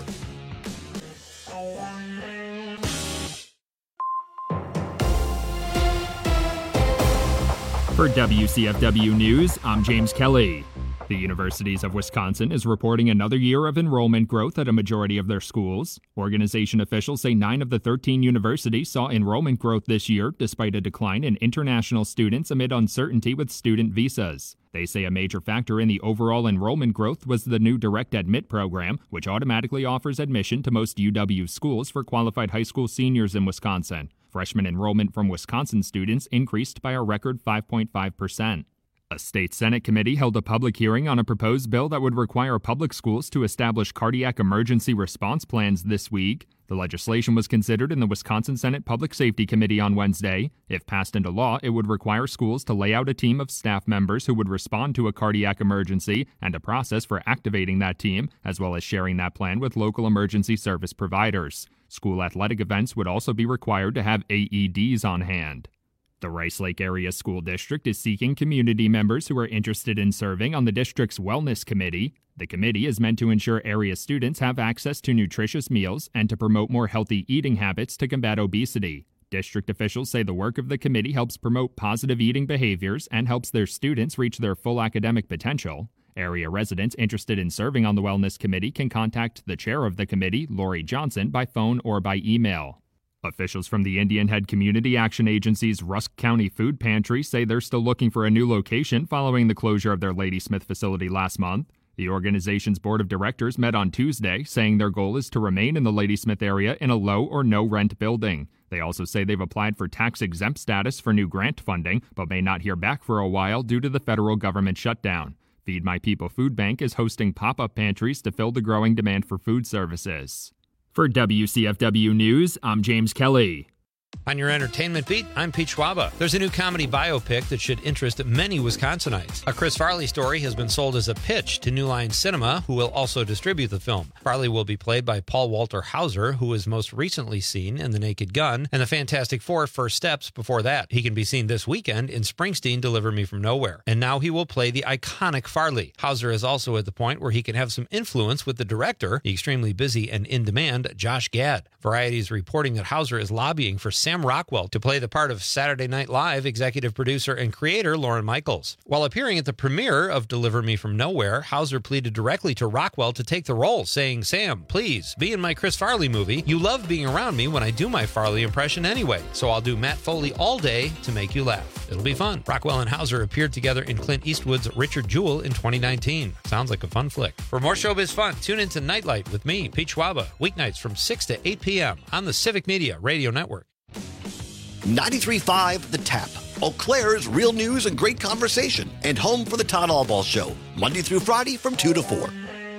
For W C F W News, I'm James Kelly. The Universities of Wisconsin is reporting another year of enrollment growth at a majority of their schools. Organization officials say nine of the thirteen universities saw enrollment growth this year, despite a decline in international students amid uncertainty with student visas. They say a major factor in the overall enrollment growth was the new Direct Admit program, which automatically offers admission to most U W schools for qualified high school seniors in Wisconsin. Freshman enrollment from Wisconsin students increased by a record five point five percent. A state Senate committee held a public hearing on a proposed bill that would require public schools to establish cardiac emergency response plans this week. The legislation was considered in the Wisconsin Senate Public Safety Committee on Wednesday. If passed into law, it would require schools to lay out a team of staff members who would respond to a cardiac emergency and a process for activating that team, as well as sharing that plan with local emergency service providers. School athletic events would also be required to have A E Ds on hand. The Rice Lake Area School District is seeking community members who are interested in serving on the district's Wellness Committee. The committee is meant to ensure area students have access to nutritious meals and to promote more healthy eating habits to combat obesity. District officials say the work of the committee helps promote positive eating behaviors and helps their students reach their full academic potential. Area residents interested in serving on the Wellness Committee can contact the chair of the committee, Lori Johnson, by phone or by email. Officials from the Indian Head Community Action Agency's Rusk County Food Pantry say they're still looking for a new location following the closure of their Ladysmith facility last month. The organization's board of directors met on Tuesday, saying their goal is to remain in the Ladysmith area in a low or no rent building. They also say they've applied for tax-exempt status for new grant funding, but may not hear back for a while due to the federal government shutdown. Feed My People Food Bank is hosting pop-up pantries to fill the growing demand for food services. For W C F W News, I'm James Kelly. On your entertainment beat, I'm Pete Schwaba. There's a new comedy biopic that should interest many Wisconsinites. A Chris Farley story has been sold as a pitch to New Line Cinema, who will also distribute the film. Farley will be played by Paul Walter Hauser, who was most recently seen in The Naked Gun and The Fantastic Four First Steps before that. He can be seen this weekend in Springsteen Deliver Me From Nowhere. And now he will play the iconic Farley. Hauser is also at the point where he can have some influence with the director, the extremely busy and in-demand Josh Gad. Variety is reporting that Hauser is lobbying for Sam Rockwell to play the part of Saturday Night Live executive producer and creator Lorne Michaels. While appearing at the premiere of Deliver Me From Nowhere, Hauser pleaded directly to Rockwell to take the role, saying, "Sam, please, be in my Chris Farley movie. You love being around me when I do my Farley impression anyway, so I'll do Matt Foley all day to make you laugh. It'll be fun." Rockwell and Hauser appeared together in Clint Eastwood's Richard Jewell in twenty nineteen. Sounds like a fun flick. For more showbiz fun, tune into Nightlight with me, Pete Schwaba, weeknights from six to eight p.m. on the Civic Media Radio Network. ninety-three point five The Tap, Eau Claire's real news and great conversation, and home for the Todd Allball Show, Monday through Friday from two to four.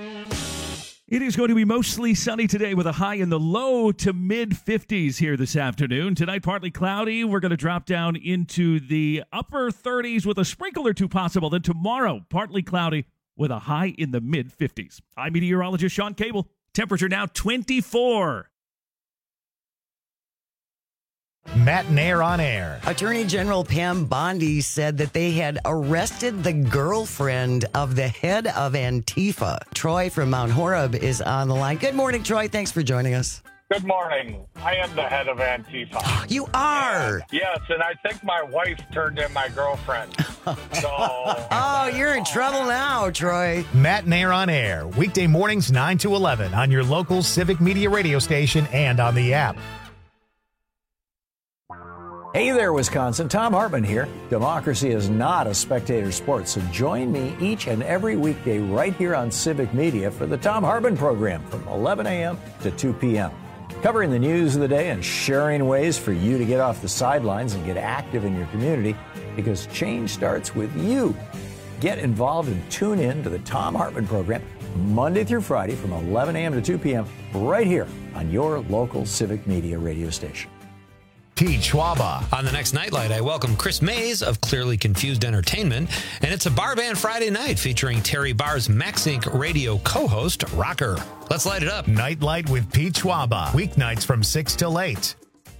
It is going to be mostly sunny today with a high in the low to mid fifties here this afternoon. Tonight, partly cloudy. We're going to drop down into the upper thirties with a sprinkle or two possible. Then tomorrow, partly cloudy with a high in the mid fifties. I'm meteorologist Sean Cable. Temperature now twenty-four. Matt and Air on Air. Attorney General Pam Bondi said that they had arrested the girlfriend of the head of Antifa. Troy from Mount Horeb is on the line. Good morning, Troy. Thanks for joining us. Good morning. I am the head of Antifa. You are? And, yes, and I think my wife turned in my girlfriend. So. Oh, you're in trouble now, Troy. Matt and Air on Air, weekday mornings nine to eleven on your local Civic Media radio station and on the app. Hey there, Wisconsin. Tom Hartman here. Democracy is not a spectator sport, so join me each and every weekday right here on Civic Media for the Tom Hartman program from eleven a.m. to two p.m. Covering the news of the day and sharing ways for you to get off the sidelines and get active in your community, because change starts with you. Get involved and tune in to the Tom Hartman program Monday through Friday from eleven a.m. to two p.m. right here on your local Civic Media radio station. Pete Schwaba. On the next Nightlight, I welcome Chris Mays of Clearly Confused Entertainment, and it's a Bar Band Friday night featuring Terry Barr's MaxInc radio co-host, Rocker. Let's light it up. Nightlight with Pete Schwaba. Weeknights from six till eight.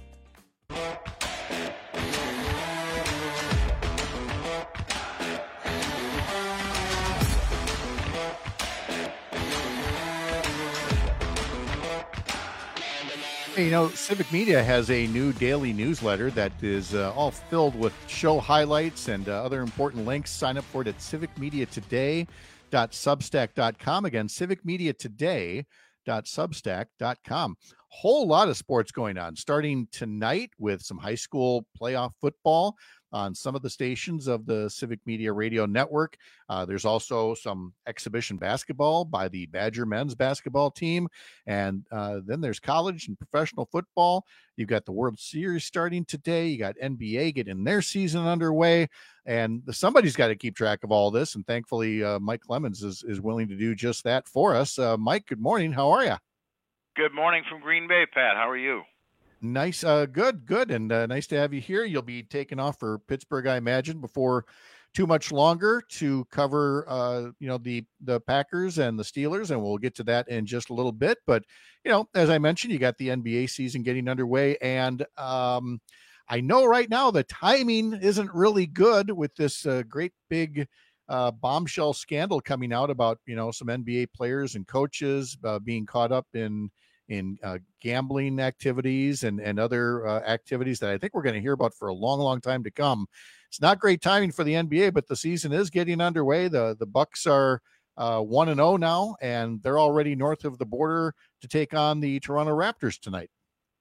You know, Civic Media has a new daily newsletter that is uh, all filled with show highlights and uh, other important links. Sign up for it at civic media today dot substack dot com. Again, civic media today dot substack dot com. Whole lot of sports going on, starting tonight with some high school playoff football on some of the stations of the Civic Media Radio Network. Uh, there's also some exhibition basketball by the Badger men's basketball team. And uh, then there's college and professional football. You've got the World Series starting today. You got N B A getting their season underway. And somebody's got to keep track of all this. And thankfully, uh, Mike Clemens is, is willing to do just that for us. Uh, Mike, good morning. How are you? Good morning from Green Bay, Pat. How are you? Nice. Uh, good, good. And uh, nice to have you here. You'll be taking off for Pittsburgh, I imagine, before too much longer to cover, uh, you know, the, the Packers and the Steelers. And we'll get to that in just a little bit. But, you know, as I mentioned, you got the N B A season getting underway. And um, I know right now the timing isn't really good with this uh, great big uh, bombshell scandal coming out about, you know, some N B A players and coaches uh, being caught up in in uh, gambling activities and, and other uh, activities that I think we're going to hear about for a long, long time to come. It's not great timing for the N B A, but the season is getting underway. The the Bucks are uh, one and oh now, and they're already north of the border to take on the Toronto Raptors tonight.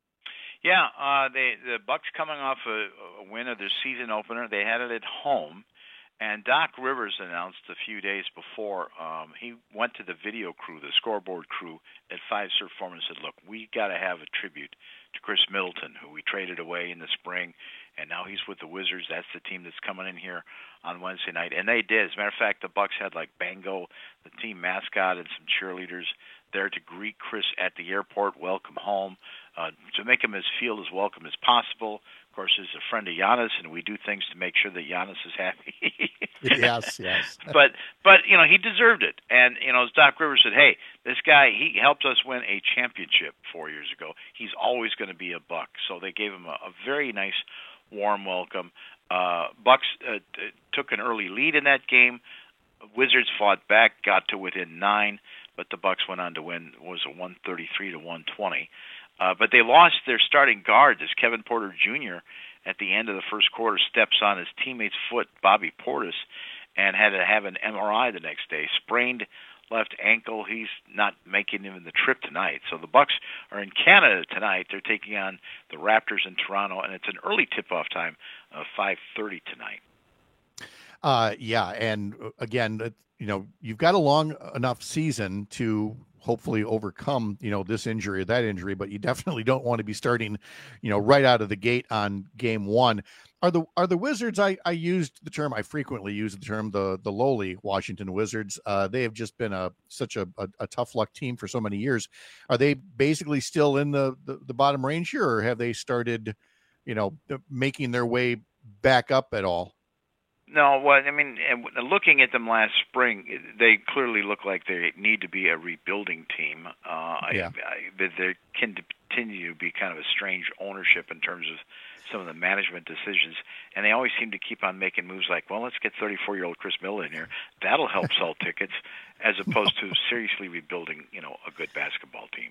Yeah, uh, they, the Bucks coming off a, a win of their season opener. They had it at home. And Doc Rivers announced a few days before, um, he went to the video crew, the scoreboard crew at Fiserv Forum and said, look, we got to have a tribute to Chris Middleton, who we traded away in the spring, and now he's with the Wizards. That's the team that's coming in here on Wednesday night. And they did. As a matter of fact, the Bucks had like Bango, the team mascot, and some cheerleaders there to greet Chris at the airport, welcome home, uh, to make him as feel as welcome as possible. Of course, he's a friend of Giannis, and we do things to make sure that Giannis is happy. yes, yes. but, but you know, he deserved it. And, you know, as Doc Rivers said, hey, this guy, he helped us win a championship four years ago. He's always going to be a Buck. So they gave him a, a very nice, warm welcome. Uh, Bucks uh, t- took an early lead in that game. Wizards fought back, got to within nine, but the Bucks went on to win. It was a one thirty-three to one twenty. Uh, but they lost their starting guard as Kevin Porter Junior at the end of the first quarter steps on his teammate's foot, Bobby Portis, and had to have an M R I the next day. Sprained left ankle. He's not making even the trip tonight. So the Bucks are in Canada tonight. They're taking on the Raptors in Toronto, and it's an early tip-off time of five thirty tonight. Uh, yeah, and again, you know, you've got a long enough season to hopefully overcome, you know, this injury or that injury, but you definitely don't want to be starting, you know, right out of the gate on game one. Are the are the Wizards, I, I used the term, I frequently use the term, the the lowly Washington Wizards. Uh, they have just been a such a, a, a tough luck team for so many years. Are they basically still in the, the, the bottom range here, or have they started, you know, making their way back up at all? No, well, I mean, looking at them last spring, they clearly look like they need to be a rebuilding team. Uh, yeah. I, I, there can continue to be kind of a strange ownership in terms of some of the management decisions, and they always seem to keep on making moves like, well, let's get thirty-four-year-old Chris Middleton in here. That'll help sell tickets, as opposed to seriously rebuilding, you know, a good basketball team.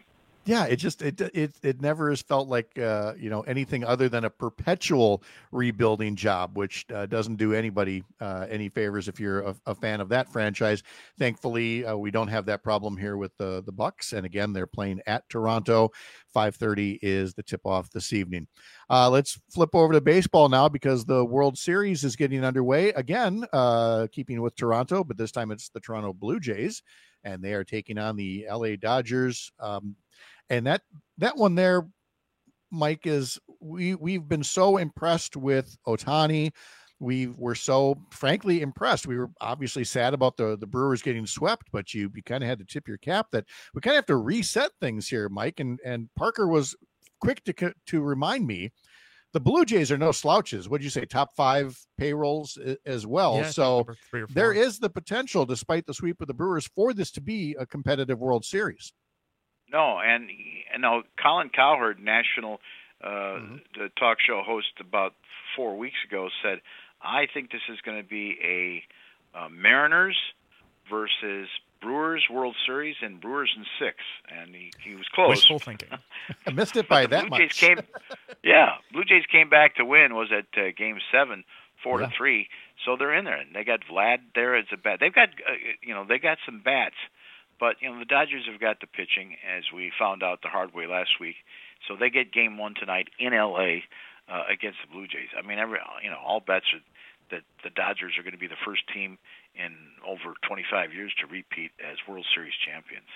Yeah, it just it it it never has felt like uh, you know anything other than a perpetual rebuilding job, which uh, doesn't do anybody uh, any favors if you're a, a fan of that franchise. Thankfully, uh, we don't have that problem here with the the Bucks, and again, they're playing at Toronto. five thirty is the tip off this evening. Uh, let's flip over to baseball now because the World Series is getting underway again, uh, keeping with Toronto, but this time it's the Toronto Blue Jays, and they are taking on the L A Dodgers. Um, And that that one there, Mike, is we we've been so impressed with Ohtani. We were so frankly impressed. We were obviously sad about the, the Brewers getting swept, but you, you kind of had to tip your cap that we kind of have to reset things here, Mike. And and Parker was quick to to remind me the Blue Jays are no slouches. What'd you say? Top five payrolls as well. Yeah, so there four. is the potential, despite the sweep of the Brewers, for this to be a competitive World Series. No, and and now Colin Cowherd, national uh, Mm-hmm. the talk show host, about four weeks ago said, "I think this is going to be a uh, Mariners versus Brewers World Series, and Brewers in six." And he, he was close. Wishful thinking. I missed it by But the that Blue much. Jays came, yeah, Blue Jays came back to win. Was at uh, Game Seven, four Yeah. to three. So they're in there, and they got Vlad there as a bat. They've got uh, you know they got some bats. But, you know, the Dodgers have got the pitching, as we found out the hard way last week. So they get game one tonight in L A uh, against the Blue Jays. I mean, every you know, all bets are that the Dodgers are going to be the first team in over twenty-five years to repeat as World Series champions.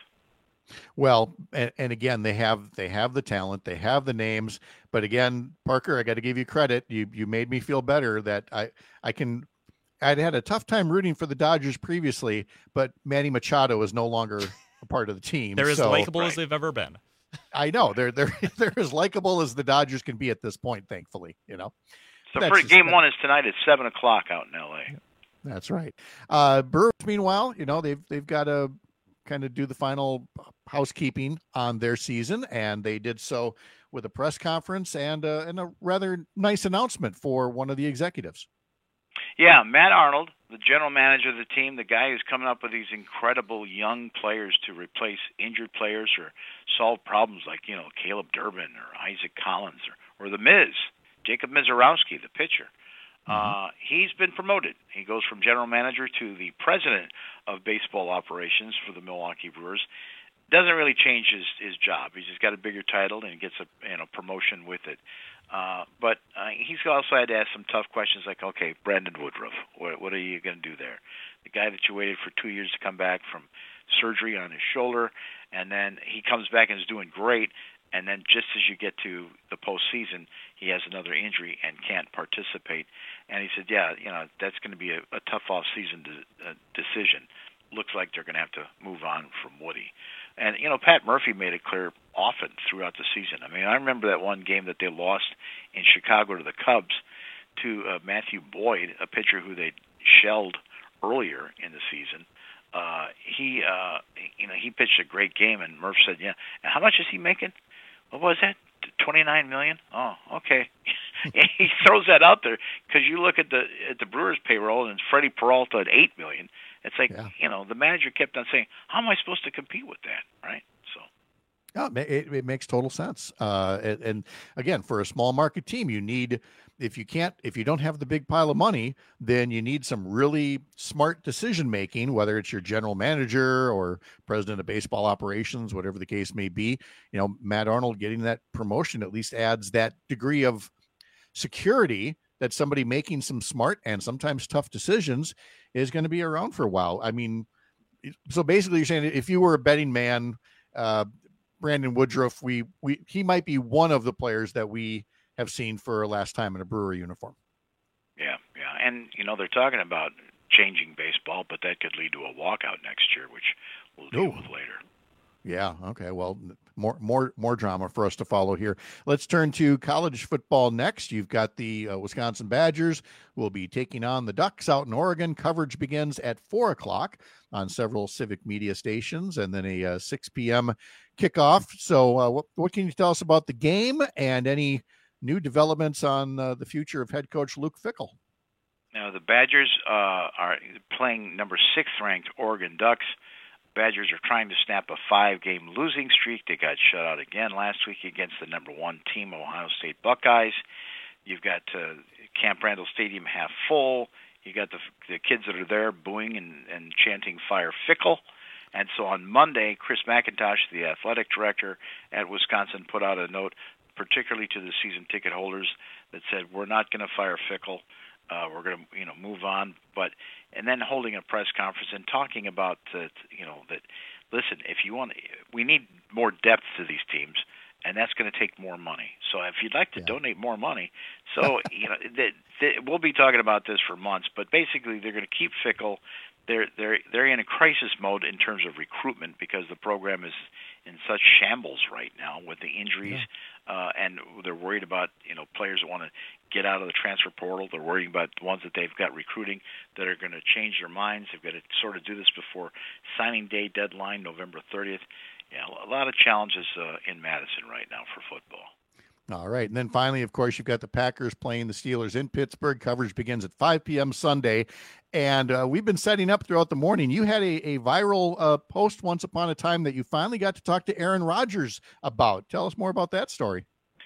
Well, and, and again, they have they have the talent, they have the names. But again, Parker, I got to give you credit. You you made me feel better that I I can. I'd had a tough time rooting for the Dodgers previously, but Manny Machado is no longer a part of the team. They're as so, likable as they've ever been. I know they're they're they're as likable as the Dodgers can be at this point. Thankfully, you know. So That's first just- game one is tonight at seven o'clock out in L A. That's right. Uh, Brewers, meanwhile, you know they've they've got to kind of do the final housekeeping on their season, and they did so with a press conference and uh, and a rather nice announcement for one of the executives. Yeah, Matt Arnold, the general manager of the team, the guy who's coming up with these incredible young players to replace injured players or solve problems like, you know, Caleb Durbin or Isaac Collins or, or the Miz, Jacob Mizorowski, the pitcher. Uh, he's been promoted. He goes from general manager to the president of baseball operations for the Milwaukee Brewers. Doesn't really change his, his job. He's just got a bigger title and gets a you know promotion with it. Uh, but uh, he's also had to ask some tough questions like, okay, Brandon Woodruff, what, what are you going to do there? The guy that you waited for two years to come back from surgery on his shoulder, and then he comes back and is doing great, and then just as you get to the postseason, he has another injury and can't participate. And he said, yeah, you know, that's going to be a, a tough off-season de- uh, decision. Looks like they're going to have to move on from Woody. And, you know, Pat Murphy made it clear often throughout the season. I mean, I remember that one game that they lost in Chicago to the Cubs to uh, Matthew Boyd, a pitcher who they shelled earlier in the season. Uh, he, uh, you know, he pitched a great game, and Murph said, yeah, and how much is he making? What was that? twenty-nine million dollars? Oh, okay. He throws that out there because you look at the at the Brewers payroll, and it's Freddie Peralta at eight million dollars. It's like, Yeah. you know, the manager kept on saying, how am I supposed to compete with that, right? So. Yeah, it, ma- it, it makes total sense. Uh, and, and again, for a small market team, you need, if you can't, if you don't have the big pile of money, then you need some really smart decision making, whether it's your general manager or president of baseball operations, whatever the case may be. You know, Matt Arnold getting that promotion at least adds that degree of security that somebody making some smart and sometimes tough decisions is going to be around for a while. I mean, so basically you're saying if you were a betting man, uh, Brandon Woodruff, we, we, he might be one of the players that we have seen for a last time in a Brewer uniform. Yeah, yeah. And, you know, they're talking about changing baseball, but that could lead to a walkout next year, which we'll deal Ooh. with later. Yeah. Okay. Well, more, more, more drama for us to follow here. Let's turn to college football next. You've got the uh, Wisconsin Badgers will be taking on the Ducks out in Oregon. Coverage begins at four o'clock on several Civic Media stations, and then a uh, six p.m. kickoff. So, uh, what, what can you tell us about the game and any new developments on uh, the future of head coach Luke Fickell? Now, the Badgers uh, are playing number six ranked Oregon Ducks. Badgers are trying to snap a five-game losing streak. They got shut out again last week against the number one team, Ohio State Buckeyes. You've got uh, Camp Randall Stadium half full. You got the the kids that are there booing and, and chanting "Fire Fickle." And so on Monday, Chris McIntosh, the athletic director at Wisconsin, put out a note, particularly to the season ticket holders, that said, "We're not going to fire Fickle. Uh, we're going to, you know, move on." But and then holding a press conference and talking about that, you know, that listen, if you want, we need more depth to these teams, and that's going to take more money. So if you'd like to yeah. donate more money, so you know, they, they, we'll be talking about this for months. But basically, they're going to keep Fickle. They're they're they're in a crisis mode in terms of recruitment because the program is in such shambles right now with the injuries, yeah. uh, and they're worried about you know players that want to get out of the transfer portal. They're worried about the ones that they've got recruiting that are going to change their minds. They've got to sort of do this before signing day deadline, November thirtieth. Yeah, a lot of challenges uh, in Madison right now for football. All right. And then finally, of course, you've got the Packers playing the Steelers in Pittsburgh. Coverage begins at five p.m. Sunday. And uh, we've been setting up throughout the morning. You had a, a viral uh, post once upon a time that you finally got to talk to Aaron Rodgers about. Tell us more about that story.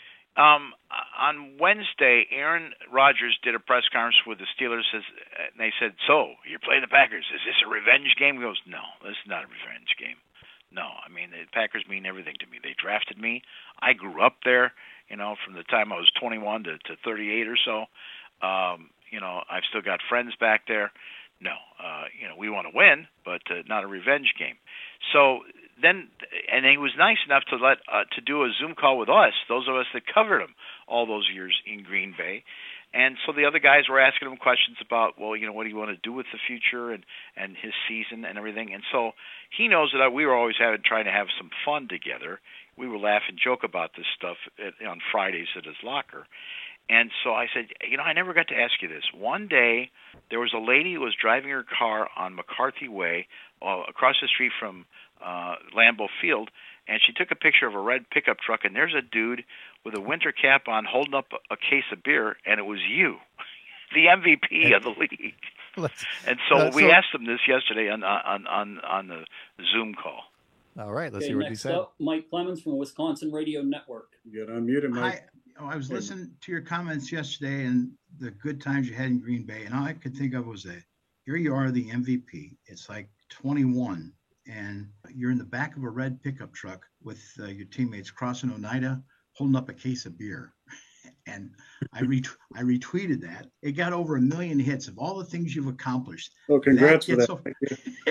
Um, on Wednesday, Aaron Rodgers did a press conference with the Steelers, and they said, "So, you're playing the Packers. Is this a revenge game?" He goes, "No, this is not a revenge game. No, I mean, the Packers mean everything to me. They drafted me. I grew up there, you know, from the time I was twenty-one to, to thirty-eight or so. Um, you know, I've still got friends back there. No, uh, you know, we want to win, but uh, not a revenge game." So then, and he was nice enough to let uh, to do a Zoom call with us, those of us that covered him all those years in Green Bay. And so the other guys were asking him questions about, well, you know, what do you want to do with the future and, and his season and everything. And so he knows that we were always having trying to have some fun together. We would laugh and joke about this stuff at, on Fridays at his locker. And so I said, you know, I never got to ask you this. One day there was a lady who was driving her car on McCarthy Way uh, across the street from uh, Lambeau Field, and she took a picture of a red pickup truck, and there's a dude with a winter cap on holding up a case of beer, and it was you, the M V P of the league. And so uh, we so, asked him this yesterday on on on, on the Zoom call. All right, let's okay, see what next he said. Up, Mike Clemens from Wisconsin Radio Network. Get unmuted, Mike. Hi. Oh, I was listening to your comments yesterday and the good times you had in Green Bay, and all I could think of was that here you are, the M V P. It's like twenty-one, and you're in the back of a red pickup truck with uh, your teammates crossing Oneida, holding up a case of beer. And I ret- I retweeted that. It got over a million hits of all the things you've accomplished. Oh, congrats that for that.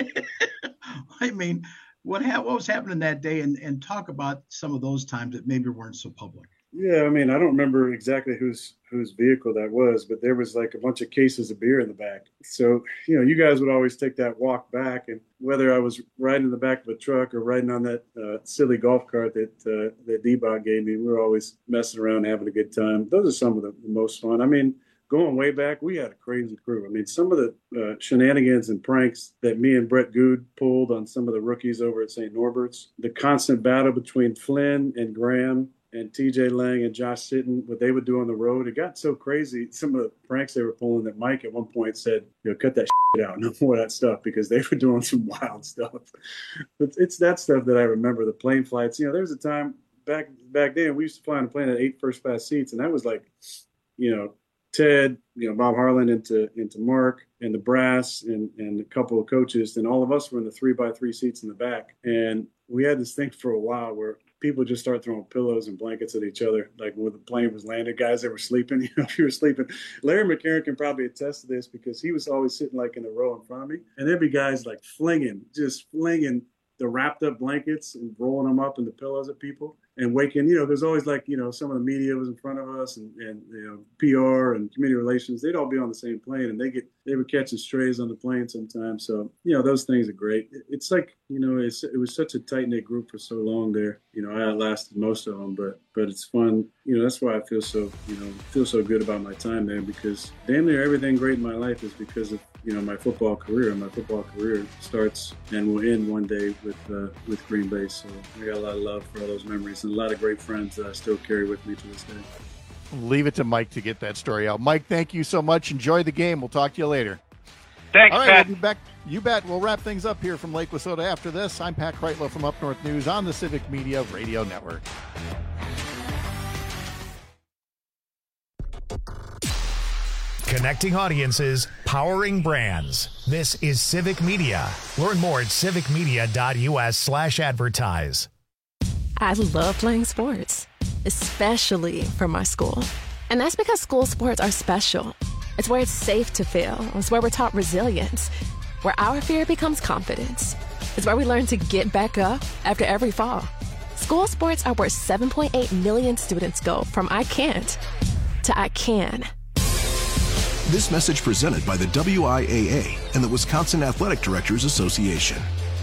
Over- I mean, what ha- what was happening that day? And, and talk about some of those times that maybe weren't so public. Yeah, I mean, I don't remember exactly whose whose vehicle that was, but there was like a bunch of cases of beer in the back. So, you know, you guys would always take that walk back, and whether I was riding in the back of a truck or riding on that uh, silly golf cart that uh, that D-Bot gave me, we were always messing around, having a good time. Those are some of the, the most fun. I mean, going way back, we had a crazy crew. I mean, some of the uh, shenanigans and pranks that me and Brett Good pulled on some of the rookies over at Saint Norbert's, the constant battle between Flynn and Graham and T J Lang and Josh Sitton, what they would do on the road. It got so crazy, some of the pranks they were pulling, that Mike at one point said, you know, cut that shit out, no more of that stuff, because they were doing some wild stuff. But it's that stuff that I remember, the plane flights. You know, there was a time back back then, we used to fly on a plane at eight first class seats, and that was like, you know, Ted, you know, Bob Harlan into into Mark and the brass and, and a couple of coaches, and all of us were in the three by three seats in the back. And we had this thing for a while where people just start throwing pillows and blankets at each other, like when the plane was landed. Guys that were sleeping, you know, if you were sleeping. Larry McCarron can probably attest to this because he was always sitting like in a row in front of me, and there'd be guys like flinging, just flinging the wrapped up blankets and rolling them up in the pillows at people and waking, you know, there's always like, you know, some of the media was in front of us and, and, you know, P R and community relations, they'd all be on the same plane, and they get, they were catching strays on the plane sometimes. So, you know, those things are great. It's like, you know, it's, it was such a tight knit group for so long there. You know, I outlasted most of them, but, but it's fun. You know, that's why I feel so, you know, feel so good about my time there, because damn near everything great in my life is because of, you know, my football career. My football career starts and will end one day with uh, with Green Bay. So I got a lot of love for all those memories and a lot of great friends that I still carry with me to this day. Leave it to Mike to get that story out. Mike, thank you so much. Enjoy the game. We'll talk to you later. Thanks, All right, Pat. we'll be back. You bet. We'll wrap things up here from Lake Wissota after this. I'm Pat Kreitlow from Up North News on the Civic Media Radio Network. Connecting audiences, powering brands. This is Civic Media. Learn more at civicmedia.us slash advertise. I love playing sports, especially for my school. And that's because school sports are special. It's where it's safe to fail. It's where we're taught resilience, where our fear becomes confidence. It's where we learn to get back up after every fall. School sports are where seven point eight million students go from I can't to I can. This message presented by the W I A A and the Wisconsin Athletic Directors Association.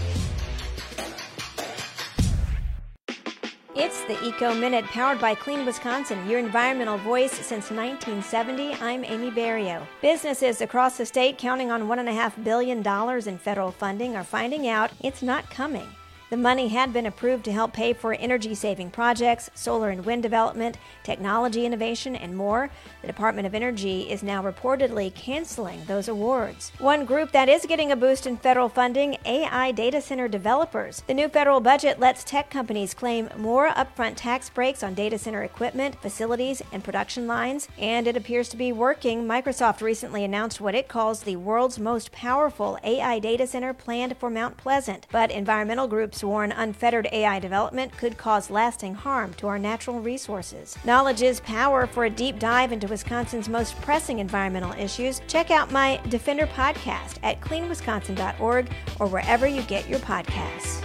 It's the Eco Minute, powered by Clean Wisconsin, your environmental voice since nineteen seventy. I'm Amy Barrio. Businesses across the state counting on one point five billion dollars in federal funding are finding out it's not coming. The money had been approved to help pay for energy-saving projects, solar and wind development, technology innovation, and more. The Department of Energy is now reportedly canceling those awards. One group that is getting a boost in federal funding, A I data center developers. The new federal budget lets tech companies claim more upfront tax breaks on data center equipment, facilities, and production lines, and it appears to be working. Microsoft recently announced what it calls the world's most powerful A I data center planned for Mount Pleasant, but environmental groups warn unfettered A I development could cause lasting harm to our natural resources. Knowledge is power. For a deep dive into Wisconsin's most pressing environmental issues, check out my Defender podcast at clean wisconsin dot org or wherever you get your podcasts.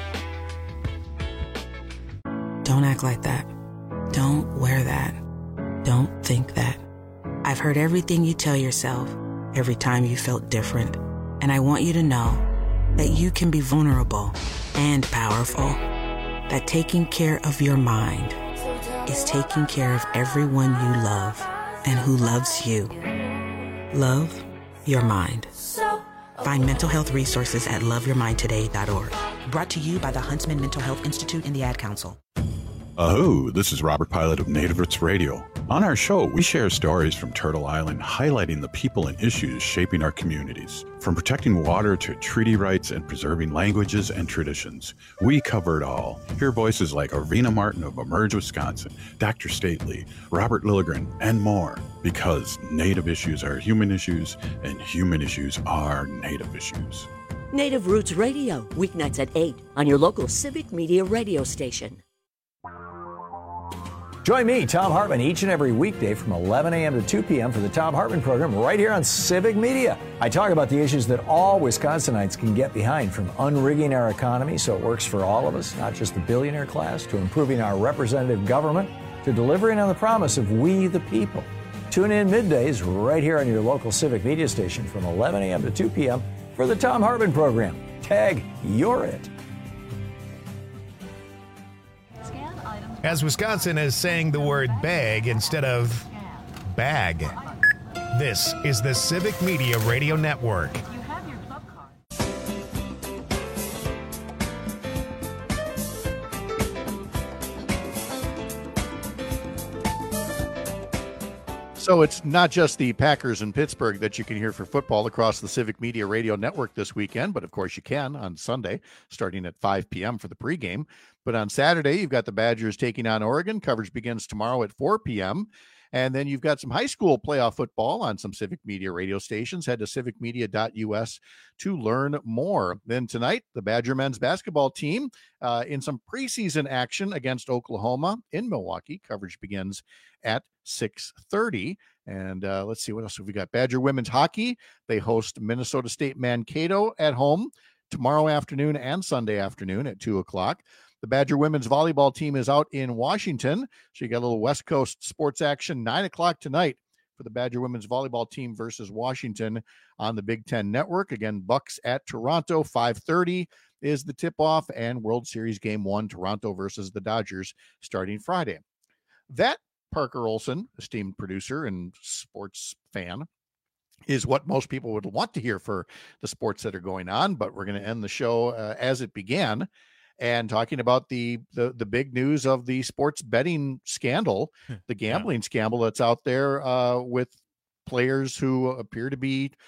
Don't act like that. Don't wear that. Don't think that. I've heard everything you tell yourself every time you felt different, and I want you to know that you can be vulnerable and powerful. That taking care of your mind is taking care of everyone you love and who loves you. Love your mind. Find mental health resources at love your mind today dot org. Brought to you by the Huntsman Mental Health Institute and the Ad Council. Aho, this is Robert Pilot of Native Roots Radio. On our show, we share stories from Turtle Island highlighting the people and issues shaping our communities. From protecting water to treaty rights and preserving languages and traditions, we cover it all. Hear voices like Arvina Martin of Emerge Wisconsin, Doctor Stately, Robert Lilligren, and more. Because Native issues are human issues, and human issues are Native issues. Native Roots Radio, weeknights at eight on your local Civic Media radio station. Join me, Tom Hartman, each and every weekday from eleven a.m. to two p.m. for the Tom Hartman program right here on Civic Media. I talk about the issues that all Wisconsinites can get behind, from unrigging our economy so it works for all of us, not just the billionaire class, to improving our representative government, to delivering on the promise of we the people. Tune in middays right here on your local Civic Media station from eleven a.m. to two p.m. for the Tom Hartman program. Tag, you're it. As Wisconsin is saying the word bag instead of bag. This is the Civic Media Radio Network. So it's not just the Packers in Pittsburgh that you can hear for football across the Civic Media Radio Network this weekend, but of course you can on Sunday, starting at five p.m. for the pregame. But on Saturday, you've got the Badgers taking on Oregon. Coverage begins tomorrow at four p.m. And then you've got some high school playoff football on some Civic Media radio stations. Head to civic media dot u s to learn more. Then tonight, the Badger men's basketball team uh, in some preseason action against Oklahoma in Milwaukee. Coverage begins at six thirty. And uh, let's see, what else have we got? Badger women's hockey. They host Minnesota State Mankato at home tomorrow afternoon and Sunday afternoon at two o'clock. The Badger women's volleyball team is out in Washington. So you got a little West Coast sports action, nine o'clock tonight for the Badger women's volleyball team versus Washington on the Big Ten Network. Again, Bucks at Toronto, five thirty is the tip-off, and World Series Game one, Toronto versus the Dodgers, starting Friday. That, Parker Olson, esteemed producer and sports fan, is what most people would want to hear for the sports that are going on, but we're going to end the show uh, as it began, and talking about the, the the big news of the sports betting scandal, the gambling yeah. scandal that's out there uh, with players who appear to be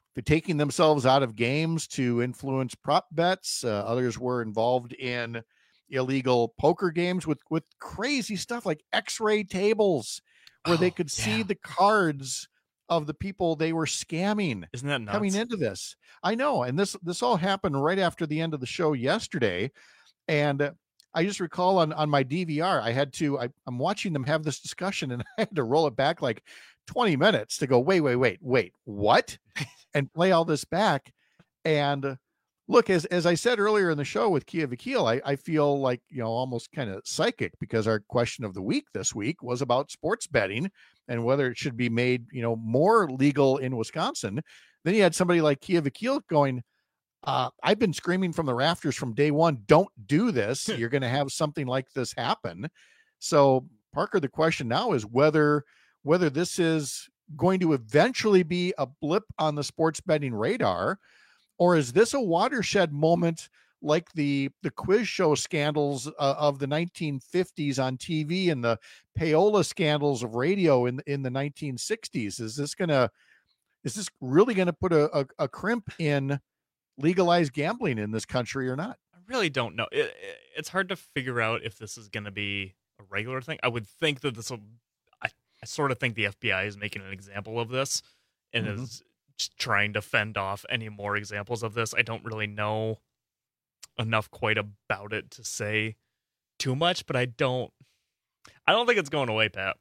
taking themselves out of games to influence prop bets. Uh, others were involved in illegal poker games with, with crazy stuff like x-ray tables where oh, they could yeah. see the cards of the people they were scamming. Isn't that nuts? Coming into this? I know. And this, this all happened right after the end of the show yesterday. And uh, I just recall on, on my D V R, I had to, I, I'm watching them have this discussion and I had to roll it back like twenty minutes to go, wait, wait, wait, wait, what? And play all this back. And look, as, as I said earlier in the show with Kia Vakil, I, I feel like, you know, almost kind of psychic because our question of the week this week was about sports betting and whether it should be made, you know, more legal in Wisconsin. Then you had somebody like Kia Vakil going, uh, I've been screaming from the rafters from day one, don't do this. You're going to have something like this happen. So Parker, the question now is whether, whether this is going to eventually be a blip on the sports betting radar, or is this a watershed moment like the, the quiz show scandals uh, of the nineteen fifties on T V and the payola scandals of radio in, in the nineteen sixties? Is this going to, is this really going to put a, a, a crimp in legalized gambling in this country or not? I really don't know. It, it, it's hard to figure out if this is going to be a regular thing. I would think that this will, I, I sort of think the F B I is making an example of this and mm-hmm. is just trying to fend off any more examples of this. I don't really know enough quite about it to say too much, but I don't, I don't think it's going away, Pat.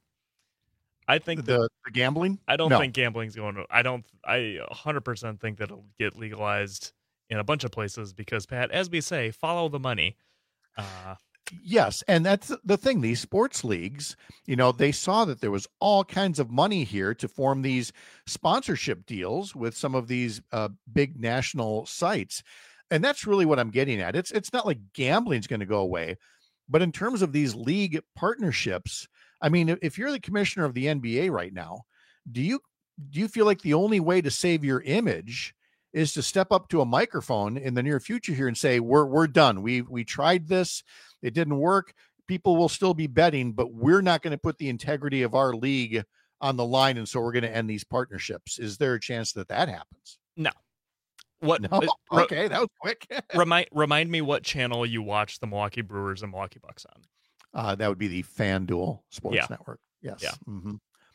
I think the, that, the gambling. I don't no. think gambling's going to, I don't, I one hundred percent think that it'll get legalized in a bunch of places because, Pat, as we say, follow the money. Uh, Yes, and that's the thing. These sports leagues, you know, they saw that there was all kinds of money here to form these sponsorship deals with some of these uh, big national sites. And that's really what I'm getting at. It's it's not like gambling's going to go away, but in terms of these league partnerships, I mean, if you're the commissioner of the N B A right now, do you do you feel like the only way to save your image is to step up to a microphone in the near future here and say, we're, we're done. We, we tried this. It didn't work. People will still be betting, but we're not going to put the integrity of our league on the line. And so we're going to end these partnerships. Is there a chance that that happens? No. What? No? Okay. That was quick. remind, remind me what channel you watch the Milwaukee Brewers and Milwaukee Bucks on. Uh, that would be the FanDuel Sports yeah. Network. Yes. Yeah. Mm-hmm.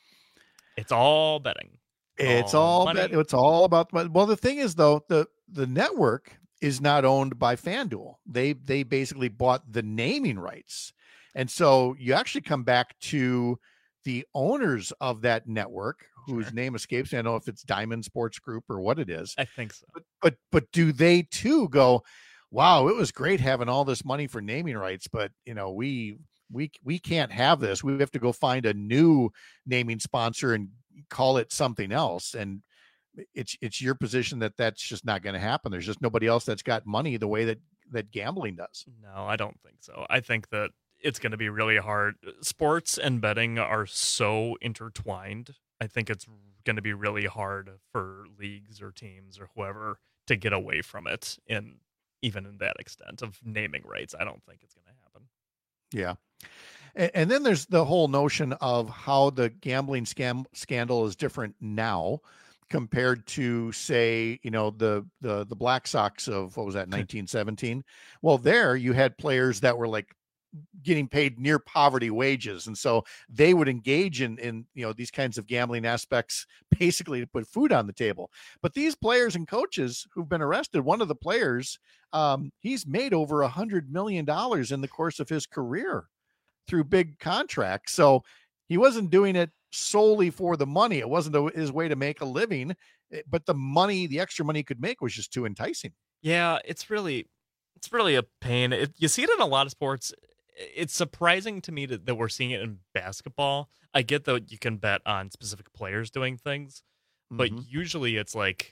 It's all betting. It's all, bet, it's all about, well, the thing is though, the, the network is not owned by FanDuel. They, they basically bought the naming rights. And so you actually come back to the owners of that network, whose sure. name escapes me. I don't know if it's Diamond Sports Group or what it is. I think so. But, but, but do they too go, wow, it was great having all this money for naming rights, but you know, we, we, we can't have this. We have to go find a new naming sponsor and call it something else. And it's, it's your position that that's just not going to happen. There's just nobody else that's got money the way that, that gambling does. No, I don't think so. I think that it's going to be really hard. Sports and betting are so intertwined. I think it's going to be really hard for leagues or teams or whoever to get away from it. And even in that extent of naming rights, I don't think it's going to happen. Yeah. And, and then there's the whole notion of how the gambling scam scandal is different now compared to, say, you know, the, the, the Black Sox of, what was that, nineteen seventeen? Well, there you had players that were like getting paid near poverty wages. And so they would engage in, in, you know, these kinds of gambling aspects, basically to put food on the table. But these players and coaches who've been arrested, one of the players, um, he's made over a hundred million dollars in the course of his career through big contracts. So he wasn't doing it solely for the money. It wasn't a, his way to make a living, but the money, the extra money he could make was just too enticing. Yeah, it's really, it's really a pain. It, you see it in a lot of sports. It's surprising to me that, that we're seeing it in basketball. I get that you can bet on specific players doing things, but mm-hmm. usually it's like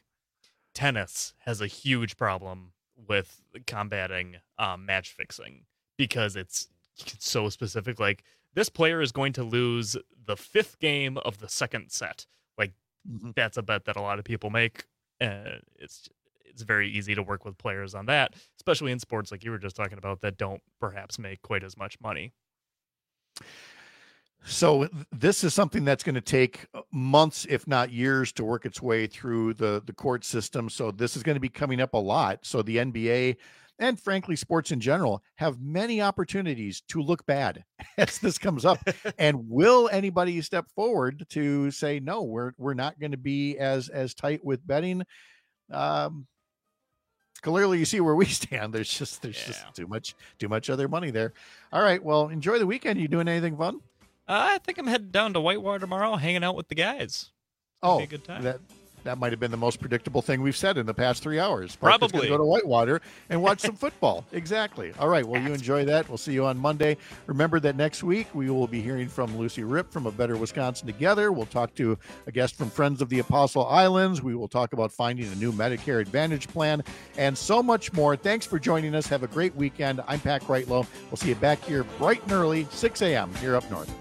tennis has a huge problem with combating um, match fixing because it's, it's so specific. Like, this player is going to lose the fifth game of the second set. Like, mm-hmm. that's a bet that a lot of people make. And it's it's very easy to work with players on that, especially in sports like you were just talking about that don't perhaps make quite as much money. So this is something that's going to take months, if not years, to work its way through the, the court system. So this is going to be coming up a lot. So the N B A and frankly, sports in general have many opportunities to look bad as this comes up. And will anybody step forward to say, no, we're, we're not going to be as, as tight with betting? Um, Clearly, you see where we stand. There's just there's yeah. just too much too much other money there. All right. Well, enjoy the weekend. You doing anything fun? Uh, I think I'm headed down to Whitewater tomorrow, hanging out with the guys. Oh, be a good time. that that might have been the most predictable thing we've said in the past three hours. Probably gonna go to Whitewater and watch some football. Exactly. All right. Well, you enjoy that. We'll see you on Monday. Remember that next week we will be hearing from Lucy Ripp from A Better Wisconsin Together. We'll talk to a guest from Friends of the Apostle Islands. We will talk about finding a new Medicare Advantage plan and so much more. Thanks for joining us. Have a great weekend. I'm Pat Kreitlow. We'll see you back here bright and early, six a.m. here up north.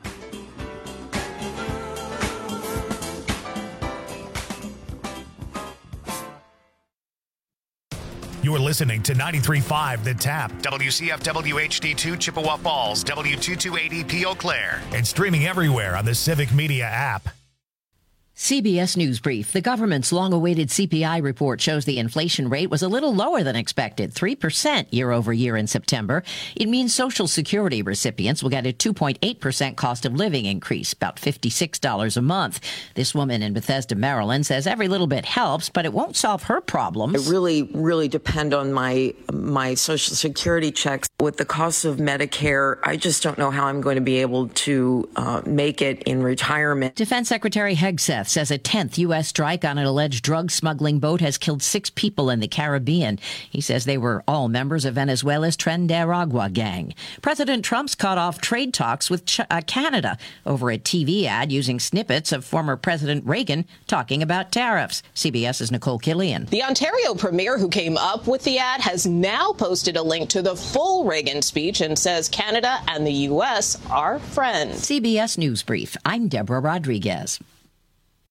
You're listening to ninety-three point five The Tap, W C F W H D two Chippewa Falls, W two two eighty P Eau Claire, and streaming everywhere on the Civic Media app. C B S News Brief. The government's long-awaited C P I report shows the inflation rate was a little lower than expected, three percent year over year in September. It means Social Security recipients will get a two point eight percent cost of living increase, about fifty-six dollars a month. This woman in Bethesda, Maryland, says every little bit helps, but it won't solve her problems. I really, really depend on my my Social Security checks. With the cost of Medicare, I just don't know how I'm going to be able to uh, make it in retirement. Defense Secretary Hegseth says a tenth U S strike on an alleged drug smuggling boat has killed six people in the Caribbean. He says they were all members of Venezuela's Tren de Aragua gang. President Trump's cut off trade talks with Ch- uh, Canada over a T V ad using snippets of former President Reagan talking about tariffs. CBS's Nicole Killian. The Ontario premier who came up with the ad has now posted a link to the full Reagan speech and says Canada and the U S are friends. C B S News Brief. I'm Deborah Rodriguez.